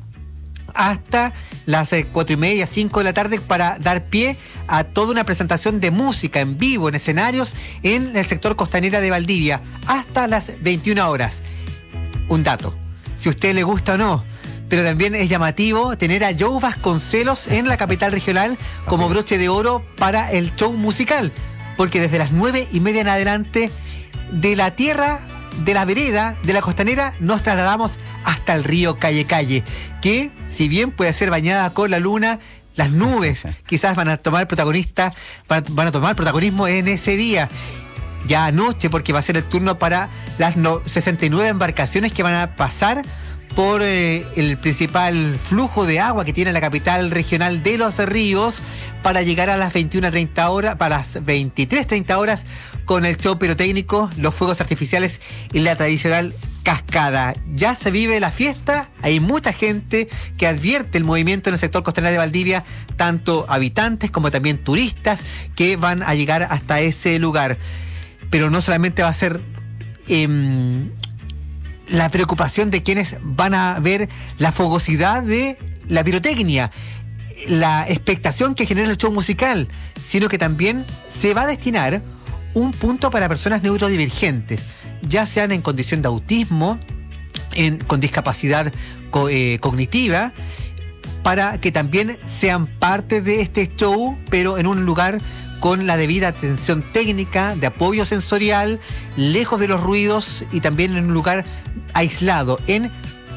[SPEAKER 26] hasta las eh, cuatro y media, cinco de la tarde, para dar pie a toda una presentación de música en vivo, en escenarios, en el sector costanera de Valdivia, hasta las veintiuna horas. Un dato, si a usted le gusta o no, pero también es llamativo tener a Joe Vasconcelos en la capital regional como broche de oro para el show musical, porque desde las nueve y media en adelante, de la tierra, de la vereda, de la costanera, nos trasladamos hasta el río Calle Calle, que si bien puede ser bañada con la luna, las nubes quizás van a tomar protagonista, van a, van a tomar protagonismo en ese día. Ya anoche, porque va a ser el turno para las no, sesenta y nueve embarcaciones que van a pasar por eh, el principal flujo de agua que tiene la capital regional de Los Ríos, para llegar a las veintiuna treinta horas, para las veintitrés treinta horas, con el show pirotécnico, los fuegos artificiales y la tradicional cascada. Ya se vive la fiesta, hay mucha gente que advierte el movimiento en el sector costanero de Valdivia, tanto habitantes como también turistas que van a llegar hasta ese lugar. Pero no solamente va a ser eh, la preocupación de quienes van a ver la fogosidad de la pirotecnia, la expectación que genera el show musical, sino que también se va a destinar un punto para personas neurodivergentes, ya sean en condición de autismo, en, con discapacidad co, eh, cognitiva, para que también sean parte de este show, pero en un lugar con la debida atención técnica, de apoyo sensorial, lejos de los ruidos, y también en un lugar aislado, en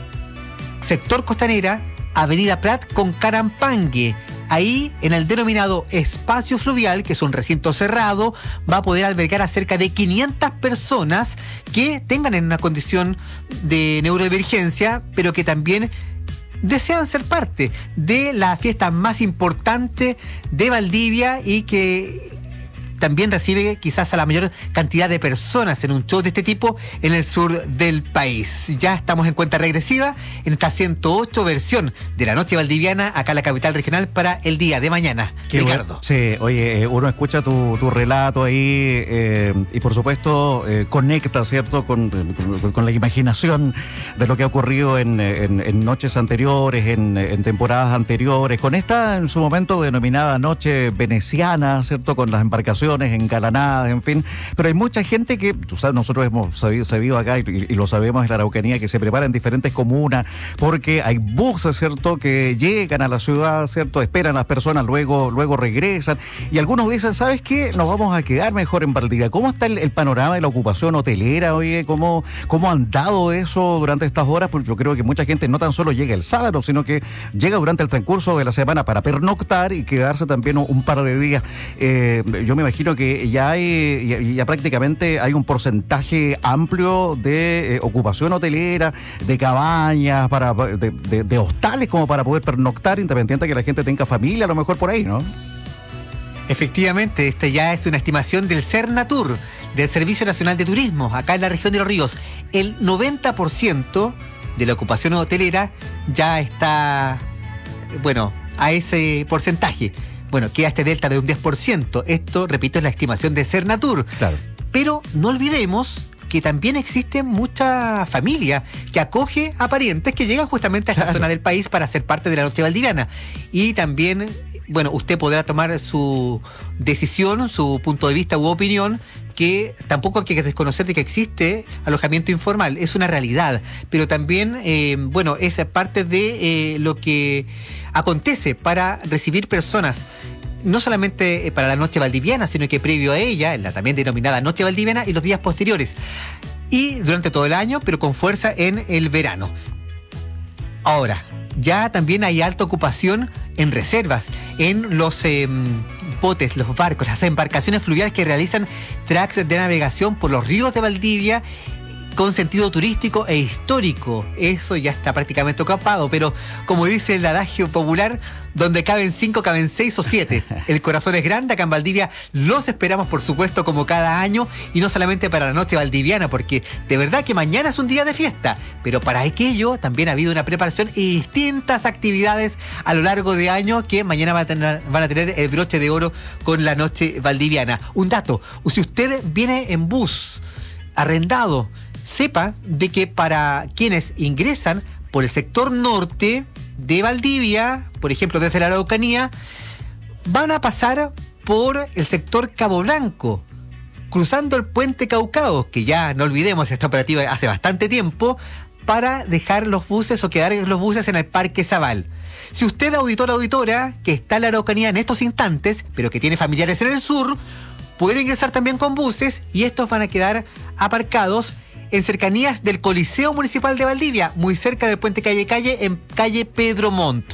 [SPEAKER 26] sector costanera, Avenida Prat con Carampangue. Ahí, en el denominado espacio fluvial, que es un recinto cerrado, va a poder albergar a cerca de quinientas personas que tengan en una condición de neurodivergencia, pero que también desean ser parte de la fiesta más importante de Valdivia, y que también recibe quizás a la mayor cantidad de personas en un show de este tipo en el sur del país. Ya estamos en cuenta regresiva en esta ciento ocho versión de la noche valdiviana acá en la capital regional para el día de mañana. Qué Ricardo.
[SPEAKER 13] Bueno. Sí, oye, uno escucha tu, tu relato ahí eh, y por supuesto eh, conecta, ¿cierto?, con, con, con la imaginación de lo que ha ocurrido en, en, en noches anteriores, en, en temporadas anteriores, con esta en su momento denominada noche veneciana, ¿cierto?, con las embarcaciones engalanadas, en fin. Pero hay mucha gente que, tú sabes, nosotros hemos sabido, sabido acá y, y lo sabemos en la Araucanía, que se prepara en diferentes comunas, porque hay buses, ¿cierto?, que llegan a la ciudad, ¿cierto?, esperan a las personas, luego, luego regresan, y algunos dicen, ¿sabes qué? Nos vamos a quedar mejor en Valdivia. ¿Cómo está el, el panorama de la ocupación hotelera? Oye, ¿cómo, cómo han dado eso durante estas horas? Pues yo creo que mucha gente no tan solo llega el sábado, sino que llega durante el transcurso de la semana para pernoctar y quedarse también un, un par de días. Eh, yo me imagino que ya hay ya, ya prácticamente hay un porcentaje amplio de eh, ocupación hotelera, de cabañas, para de, de, de hostales como para poder pernoctar, independiente de que la gente tenga familia a lo mejor por ahí, ¿no?
[SPEAKER 26] Efectivamente, esta ya es una estimación del Cernatur, del Servicio Nacional de Turismo, acá en la región de Los Ríos. El noventa por ciento de la ocupación hotelera ya está, bueno, a ese porcentaje. Bueno, queda este delta de un diez por ciento. Esto, repito, es la estimación de Cernatur.
[SPEAKER 13] Claro.
[SPEAKER 26] Pero no olvidemos que también existe mucha familia que acoge a parientes que llegan justamente a esta claro. zona del país para ser parte de la noche valdiviana. Y también, bueno, usted podrá tomar su decisión, su punto de vista u opinión, que tampoco hay que desconocer de que existe alojamiento informal, es una realidad, pero también, eh, bueno, es parte de eh, lo que acontece para recibir personas, no solamente para la noche valdiviana, sino que previo a ella, en la también denominada noche valdiviana, y los días posteriores, y durante todo el año, pero con fuerza en el verano. Ahora, ya también hay alta ocupación en reservas, en los eh, botes, los barcos, las embarcaciones fluviales que realizan tracks de navegación por los ríos de Valdivia con sentido turístico e histórico. Eso ya está prácticamente ocupado, pero como dice el adagio popular, donde caben cinco, caben seis o siete. El corazón es grande, acá en Valdivia los esperamos, por supuesto, como cada año, y no solamente para la noche valdiviana, porque de verdad que mañana es un día de fiesta, pero para aquello también ha habido una preparación y distintas actividades a lo largo de año que mañana van a tener, van a tener el broche de oro con la noche valdiviana. Un dato, si usted viene en bus arrendado, sepa de que para quienes ingresan por el sector norte de Valdivia, por ejemplo desde la Araucanía, van a pasar por el sector Cabo Blanco, cruzando el puente Caucao, que ya no olvidemos, esta operativa hace bastante tiempo, para dejar los buses o quedar los buses en el Parque Zabal. Si usted, auditor o auditora, que está en la Araucanía en estos instantes, pero que tiene familiares en el sur, puede ingresar también con buses, y estos van a quedar aparcados en cercanías del Coliseo Municipal de Valdivia, muy cerca del puente Calle Calle, en calle Pedro Montt.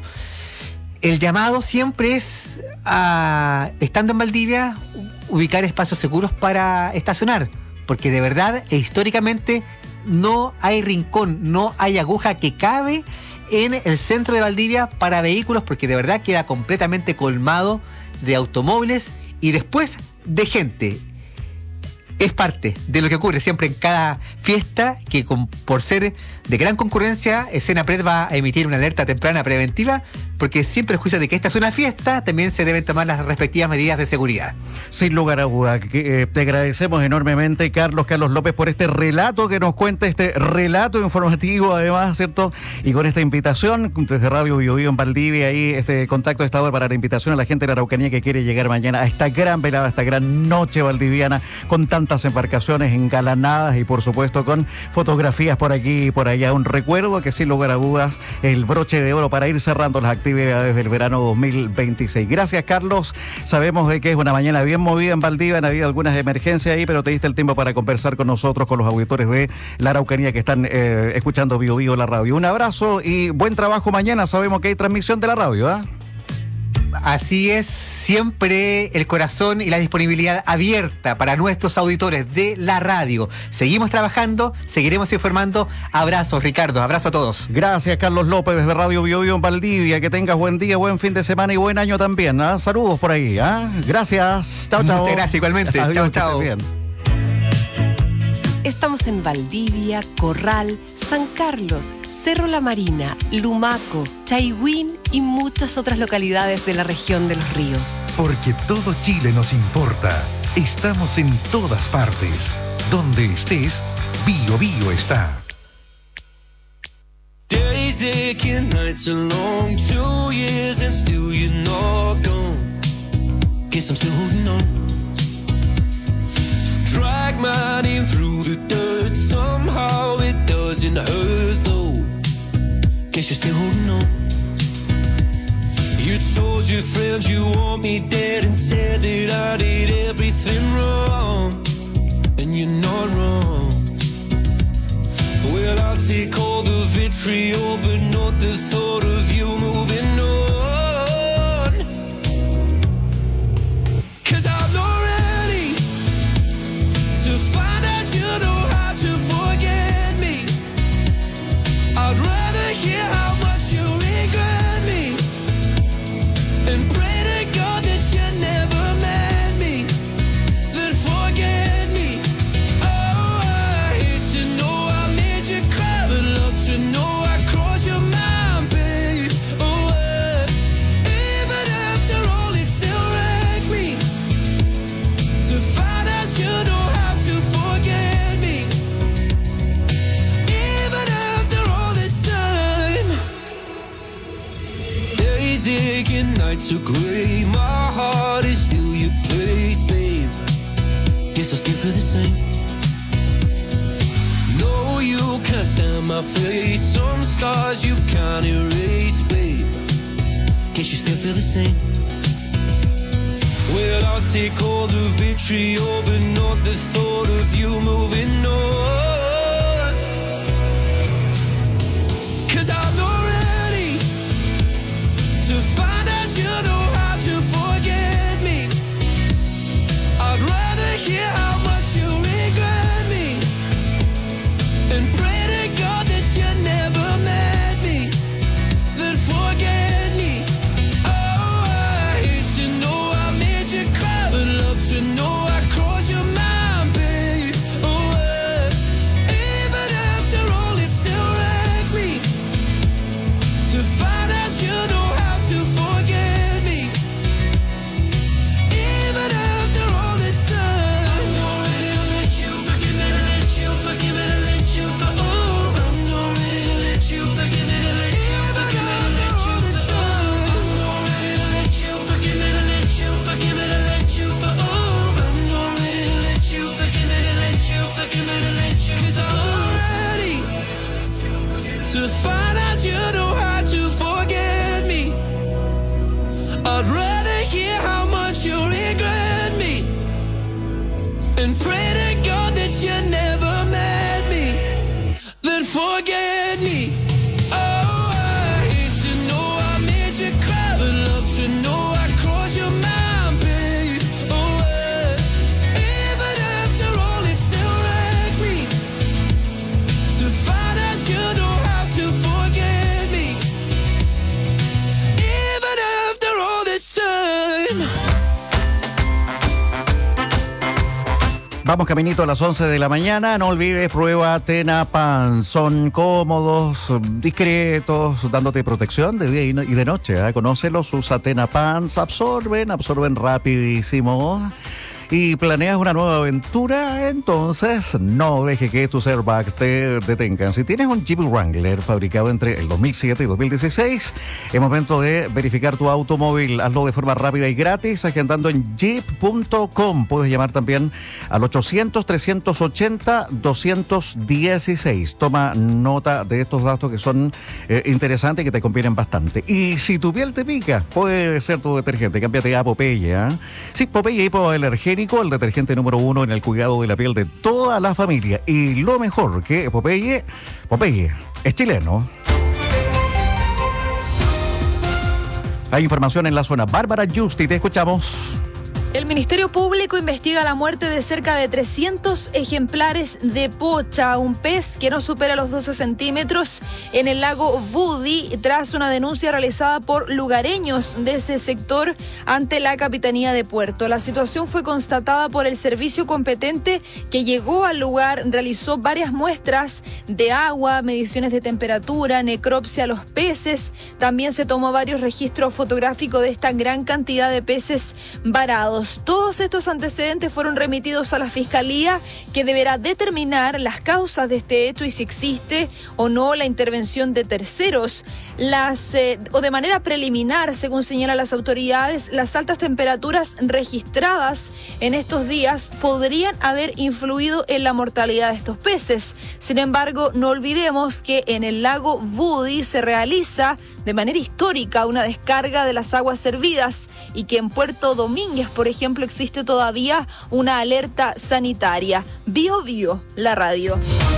[SPEAKER 26] El llamado siempre es, a, estando en Valdivia, ubicar espacios seguros para estacionar, porque de verdad e históricamente no hay rincón, no hay aguja que cabe en el centro de Valdivia para vehículos, porque de verdad queda completamente colmado de automóviles y después de gente. Es parte de lo que ocurre siempre en cada fiesta, que con, por ser de gran concurrencia, Senapred va a emitir una alerta temprana preventiva, porque siempre el juicio de que esta es una fiesta, también se deben tomar las respectivas medidas de seguridad.
[SPEAKER 13] Sin lugar a duda, que, eh, te agradecemos enormemente, Carlos, Carlos López, por este relato que nos cuenta, este relato informativo, además, ¿cierto? Y con esta invitación, desde Radio Bio Bio en Valdivia, ahí este contacto estador para la invitación a la gente de la Araucanía que quiere llegar mañana a esta gran velada, a esta gran noche valdiviana, con tantas embarcaciones engalanadas y por supuesto con fotografías por aquí y por allá. Un recuerdo que sin lugar a dudas el broche de oro para ir cerrando las actividades del verano dos mil veintiséis. Gracias, Carlos. Sabemos de que es una mañana bien movida en Valdivia, han habido algunas emergencias ahí, pero te diste el tiempo para conversar con nosotros, con los auditores de la Araucanía que están eh, escuchando Bio Bio la radio. Un abrazo y buen trabajo mañana. Sabemos que hay transmisión de la radio, ¿eh?
[SPEAKER 26] Así es, siempre el corazón y la disponibilidad abierta para nuestros auditores de la radio. Seguimos trabajando, seguiremos informando. Abrazos, Ricardo, abrazo a todos.
[SPEAKER 13] Gracias, Carlos López, desde Radio Bio Bio en Valdivia. Que tengas buen día, buen fin de semana y buen año también, ¿eh? Saludos por ahí, ¿eh? Gracias, chao, chao.
[SPEAKER 26] Muchas gracias, igualmente. Chao, chao.
[SPEAKER 4] Estamos en Valdivia, Corral, San Carlos, Cerro La Marina, Lumaco, Chaihuín y muchas otras localidades de la región de los ríos.
[SPEAKER 3] Porque todo Chile nos importa. Estamos en todas partes. Donde estés, Bio Bio está.
[SPEAKER 15] Days aching, nights are long, two years and still you're not gone. Guess I'm still holding on. Drag my name through the dirt, somehow it doesn't hurt though. Guess you're still holding on. You told your friends you want me dead and said that I did everything wrong, and you're not wrong. Well, I'll take all the vitriol, but not the thought of you moving on. 'Cause I'm not ready to find out you know how to forget me. I'd rather hear how much you regret me and pray to God that you never met me, then forget me. Oh, I hate to know I made you cry, but love to know I crossed your mind, babe. guess I still feel the same. No, you can't stand my face. Some stars you can't erase, babe. Guess you still feel the same. Well, I'll take all the vitriol, but not the thought of you moving on. 'Cause I'm not ready to find out you know how to forget me. I'd rather hear how much you regret me and pray to God that you never met me, then forget me. Oh, I hate to know I made you cry, but love to know I crossed your mind, babe. Oh, uh, even after all, it still wrecked me to find out you know how to forget me. Even after all this time, I'm not ready to let you forgive me, to let you forgive me, to let you for oh, I'm not ready to let you forgive me, to let you forgive me, to let you for oh, I'm not ready to let you forgive me, to let you forgive me, to let you for oh, I'm not ready to let you forgive me, to let you forgive me, to let you 'cause I'm not ready to find out you know how to forget me. I'd rather hear how much you regret me and pray to God that you never met me, then forget me. Oh, I hate to know I made you cry, but love to know I crossed your mind, babe. Oh, uh, even after all, it still wrecked me to find out you know how to forget me. Even after all this time.
[SPEAKER 13] Vamos caminito a las once de la mañana. No olvides, prueba Tena Pants. Son cómodos, discretos, dándote protección de día y no- y de noche. ¿eh? Conócelos, usa Tena Pants. Absorben, absorben rapidísimo. Y planeas una nueva aventura, entonces no deje que tus airbags te detengan. Si tienes un Jeep Wrangler fabricado entre el dos mil siete y dos mil dieciséis, es momento de verificar tu automóvil. Hazlo de forma rápida y gratis, agendando en jeep punto com. Puedes llamar también al ochocientos, trescientos ochenta, doscientos dieciséis. Toma nota de estos datos que son eh, interesantes y que te convienen bastante. Y si tu piel te pica, puede ser tu detergente. Cámbiate a Popeye. ¿eh? Sí, Popeye hipoalergénico, el detergente número uno en el cuidado de la piel de toda la familia. Y lo mejor que Popeye, Popeye es chileno. Hay información en la zona. Bárbara Justi, te escuchamos.
[SPEAKER 5] El Ministerio Público investiga la muerte de cerca de trescientos ejemplares de pocha, un pez que no supera los doce centímetros, en el lago Budi, tras una denuncia realizada por lugareños de ese sector ante la Capitanía de Puerto. La situación fue constatada por el servicio competente que llegó al lugar, realizó varias muestras de agua, mediciones de temperatura, necropsia a los peces. También se tomó varios registros fotográficos de esta gran cantidad de peces varados. Todos estos antecedentes fueron remitidos a la Fiscalía, que deberá determinar las causas de este hecho y si existe o no la intervención de terceros. Las eh, o de manera preliminar, según señalan las autoridades, las altas temperaturas registradas en estos días podrían haber influido en la mortalidad de estos peces. Sin embargo, no olvidemos que en el lago Budi se realiza de manera histórica una descarga de las aguas servidas y que en Puerto Domínguez, por ejemplo, existe todavía una alerta sanitaria. Bio Bio, la radio.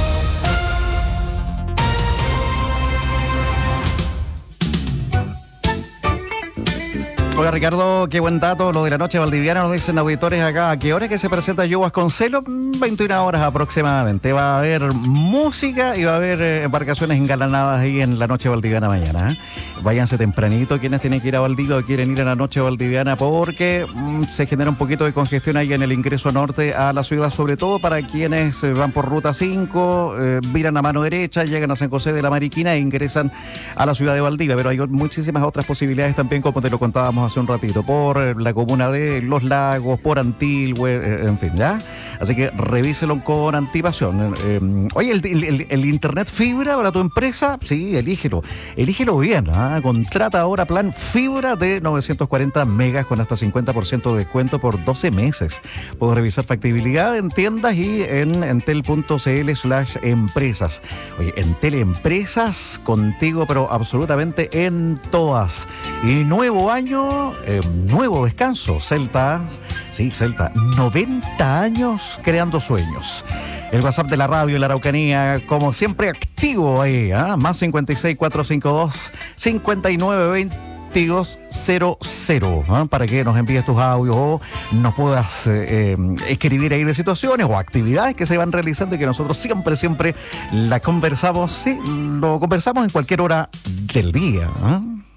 [SPEAKER 13] Hola Ricardo, qué buen dato, lo de la noche valdiviana, nos dicen auditores acá. ¿A qué hora es que se presenta Joe Vasconcelos? veintiuna horas aproximadamente. Va a haber música y va a haber eh, embarcaciones engalanadas ahí en la noche valdiviana mañana. ¿eh? Váyanse tempranito quienes tienen que ir a Valdivia o quieren ir a la noche valdiviana, porque mmm, se genera un poquito de congestión ahí en el ingreso norte a la ciudad, sobre todo para quienes eh, van por ruta cinco, eh, viran a mano derecha, llegan a San José de la Mariquina e ingresan a la ciudad de Valdivia. Pero hay muchísimas otras posibilidades también, como te lo contábamos hace un ratito, por la comuna de Los Lagos, por Antilhue, en fin, ¿ya? Así que revíselo con anticipación. Eh, oye, el, el, el internet fibra para tu empresa, sí, elígelo. Elígelo bien, ¿eh? Contrata ahora plan fibra de novecientos cuarenta megas con hasta cincuenta por ciento de descuento por doce meses. Puedes revisar factibilidad en tiendas y en entel.cl slash empresas. Oye, Entel Empresas, contigo, pero absolutamente en todas. Y nuevo año, eh, nuevo descanso. Celta, sí, Celta, noventa años creando sueños. El WhatsApp de la radio y la Araucanía, como siempre, activo ahí, ¿eh? Más cincuenta y seis, cuatrocientos cincuenta y dos, cincuenta y nueve, veintidós cero cero, ¿eh? Para que nos envíes tus audios o nos puedas eh, eh, escribir ahí de situaciones o actividades que se van realizando y que nosotros siempre, siempre la conversamos, sí, lo conversamos en cualquier hora del día, ¿eh?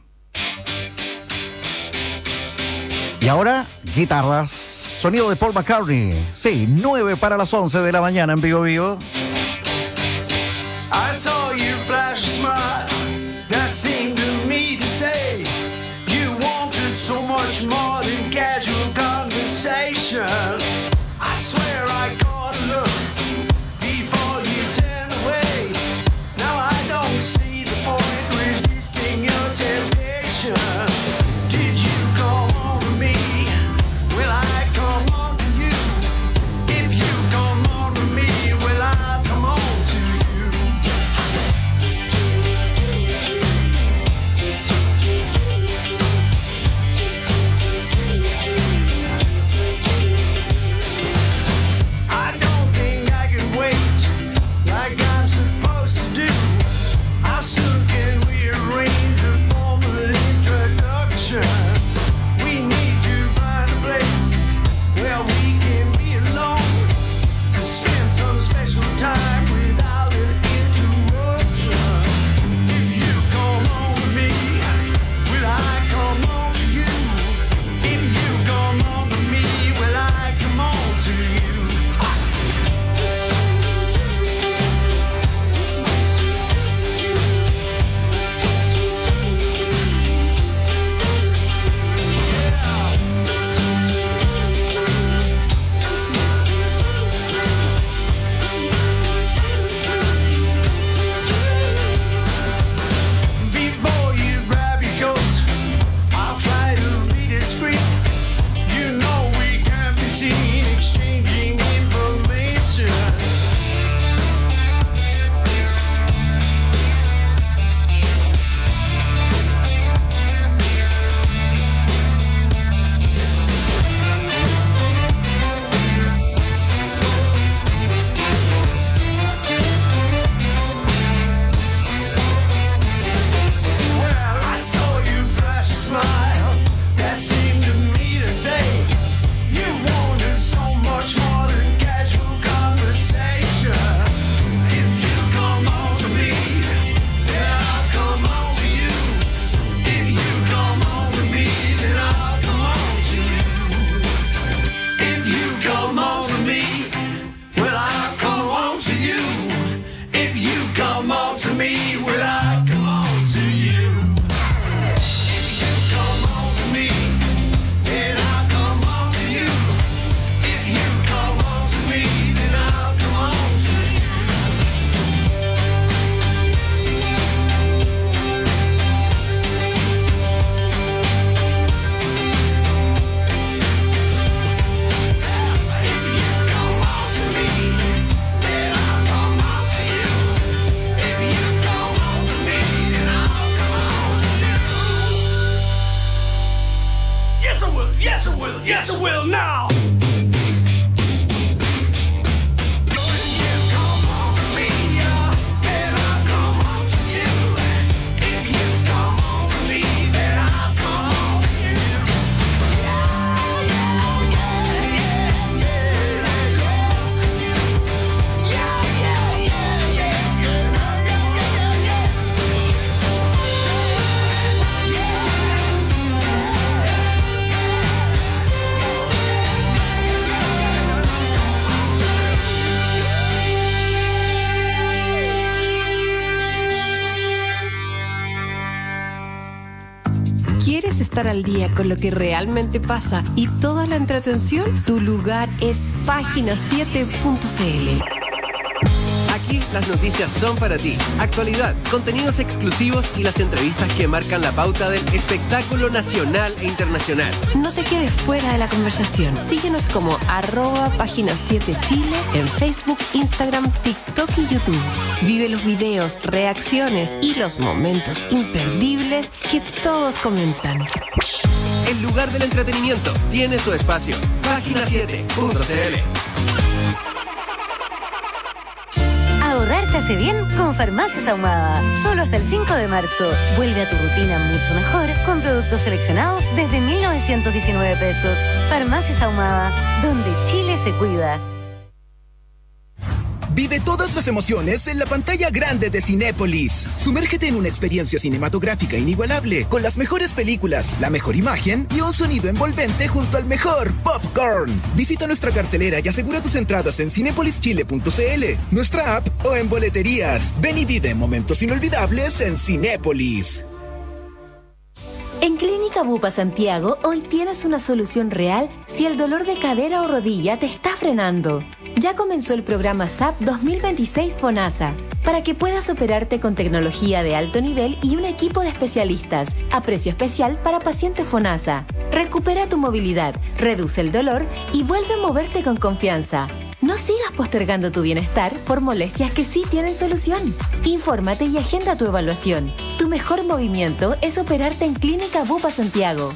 [SPEAKER 13] Y ahora, guitarras, sonido de Paul McCartney. Sí, nueve para las once de la mañana en Vivo Vivo.
[SPEAKER 15] I saw you flash a smile that seemed to me to say you wanted so much more than casual conversation. I swear I caught a look before you turned away. Now I don't see the point resisting your temptation. Did you come on to me? Will I come on to you? If you come on to me, will I come on to you? I don't think I can wait like I'm supposed to do. How soon can we arrange a formal introduction? We need to find a place where we can be alone to spend some special time without an interruption. If you come on to me, will I come on to you? If you come on to me, will I come on to you? Before you grab your coat, I'll try to be discreet. You know we can't be seen exchanging information. Well, I saw you flash a smile that seemed to me to say you wanted so much more than casual conversation. If you come on to me, then I'll come on to you. If you come on to me, then I'll come on to you. If you come on to me, well, I'll come on to you. If you come on to me, will I come on to you? If you come on to me, then I'll come on to you. If you come on to me, then I'll come on to you. If you come on to me, then I'll come on to you. If you come on to me, then I'll come on to you. Yes, I will. Yes, I will. Yes, I will now.
[SPEAKER 4] estar al día con lo que realmente pasa y toda la entretención, tu lugar es página siete punto c l.
[SPEAKER 9] Aquí las noticias son para ti. Actualidad, contenidos exclusivos y las entrevistas que marcan la pauta del espectáculo nacional e internacional.
[SPEAKER 4] No te quedes fuera de la conversación. Síguenos como arroba página siete Chile en Facebook, Instagram, TikTok y YouTube. Vive los videos, reacciones y los momentos imperdibles que todos comentan.
[SPEAKER 9] El lugar del entretenimiento tiene su espacio. página siete punto c l.
[SPEAKER 6] Ahorrar te hace bien con Farmacias Ahumada. Solo hasta el cinco de marzo. Vuelve a tu rutina mucho mejor con productos seleccionados desde mil novecientos diecinueve pesos. Farmacias Ahumada, donde Chile se cuida.
[SPEAKER 8] Vive todas las emociones en la pantalla grande de Cinépolis. Sumérgete en una experiencia cinematográfica inigualable con las mejores películas, la mejor imagen y un sonido envolvente junto al mejor popcorn. Visita nuestra cartelera y asegura tus entradas en cinepolis chile punto c l, nuestra app o en boleterías. Ven y vive momentos inolvidables en Cinépolis.
[SPEAKER 7] En Clínica Bupa Santiago, hoy tienes una solución real si el dolor de cadera o rodilla te está frenando. Ya comenzó el programa S A P dos mil veintiséis FONASA, para que puedas operarte con tecnología de alto nivel y un equipo de especialistas, a precio especial para pacientes FONASA. Recupera tu movilidad, reduce el dolor y vuelve a moverte con confianza. No sigas postergando tu bienestar por molestias que sí tienen solución. Infórmate y agenda tu evaluación. Tu mejor movimiento es operarte en Clínica Bupa Santiago.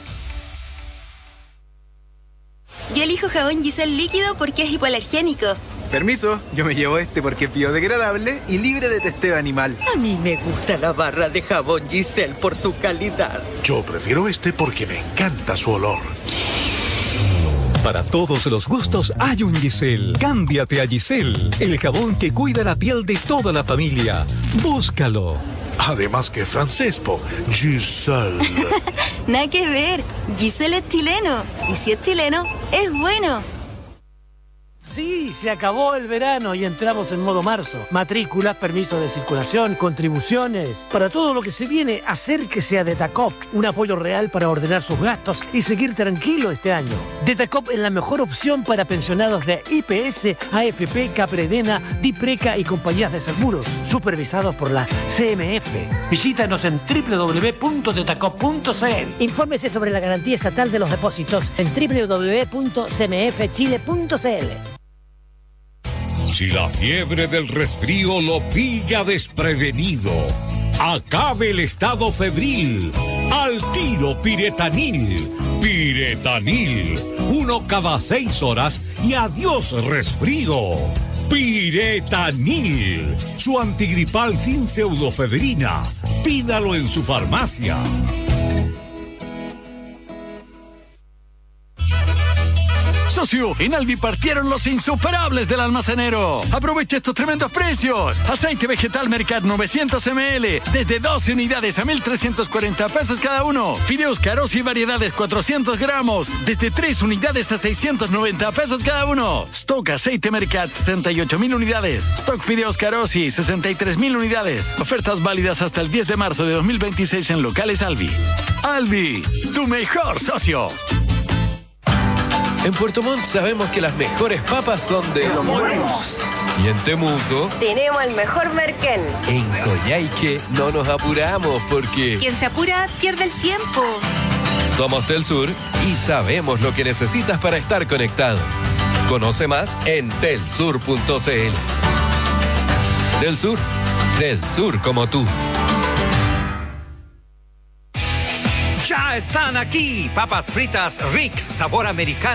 [SPEAKER 24] Yo elijo jabón Giselle líquido porque es hipoalergénico.
[SPEAKER 10] Permiso, yo me llevo este porque es biodegradable y libre de testeo animal.
[SPEAKER 11] A mí me gusta la barra de jabón Giselle por su calidad.
[SPEAKER 21] Yo prefiero este porque me encanta su olor.
[SPEAKER 12] Para todos los gustos hay un Giselle. Cámbiate a Giselle, el jabón que cuida la piel de toda la familia. Búscalo.
[SPEAKER 21] Además que francés, po. Giselle.
[SPEAKER 24] Nada que ver. Giselle es chileno. Y si es chileno, es bueno.
[SPEAKER 14] Sí, se acabó el verano y entramos en modo marzo. Matrículas, permisos de circulación, contribuciones. Para todo lo que se viene, acérquese a Detacop. Un apoyo real para ordenar sus gastos y seguir tranquilo este año. Detacop es la mejor opción para pensionados de I P S, A F P, Capredena, Dipreca y compañías de seguros, supervisados por la C M F. Visítanos en doble u doble u doble u punto detacop punto c l.
[SPEAKER 27] Infórmese sobre la garantía estatal de los depósitos en doble u doble u doble u punto c m f chile punto c l.
[SPEAKER 28] Si la fiebre del resfrío lo pilla desprevenido, acabe el estado febril. Al tiro Piretanil. Piretanil. Uno cada seis horas y adiós resfrío. Piretanil. Su antigripal sin pseudofebrina. Pídalo en su farmacia.
[SPEAKER 25] Socio, en Alvi partieron los insuperables del almacenero. Aprovecha estos tremendos precios. Aceite vegetal Mercat novecientos mililitros desde doce unidades a mil trescientos cuarenta pesos cada uno. Fideos Caros y variedades cuatrocientos gramos desde tres unidades a seiscientos noventa pesos cada uno. Stock aceite Mercat sesenta y ocho mil unidades. Stock Fideos Carosi sesenta y tres mil unidades. Ofertas válidas hasta el diez de marzo de dos mil veintiséis en locales Alvi. Alvi, tu mejor socio.
[SPEAKER 9] En Puerto Montt sabemos que las mejores papas son de
[SPEAKER 11] Los Buenos.
[SPEAKER 9] Y en Temuco
[SPEAKER 24] Tenemos el mejor merquén.
[SPEAKER 9] En Coyhaique no nos apuramos porque
[SPEAKER 24] Quien se apura pierde el tiempo.
[SPEAKER 9] somos Telsur y sabemos lo que necesitas para estar conectado. Conoce más en telsur punto c l. Telsur, del sur como tú.
[SPEAKER 29] Ya están aquí, papas fritas Rick, sabor americano.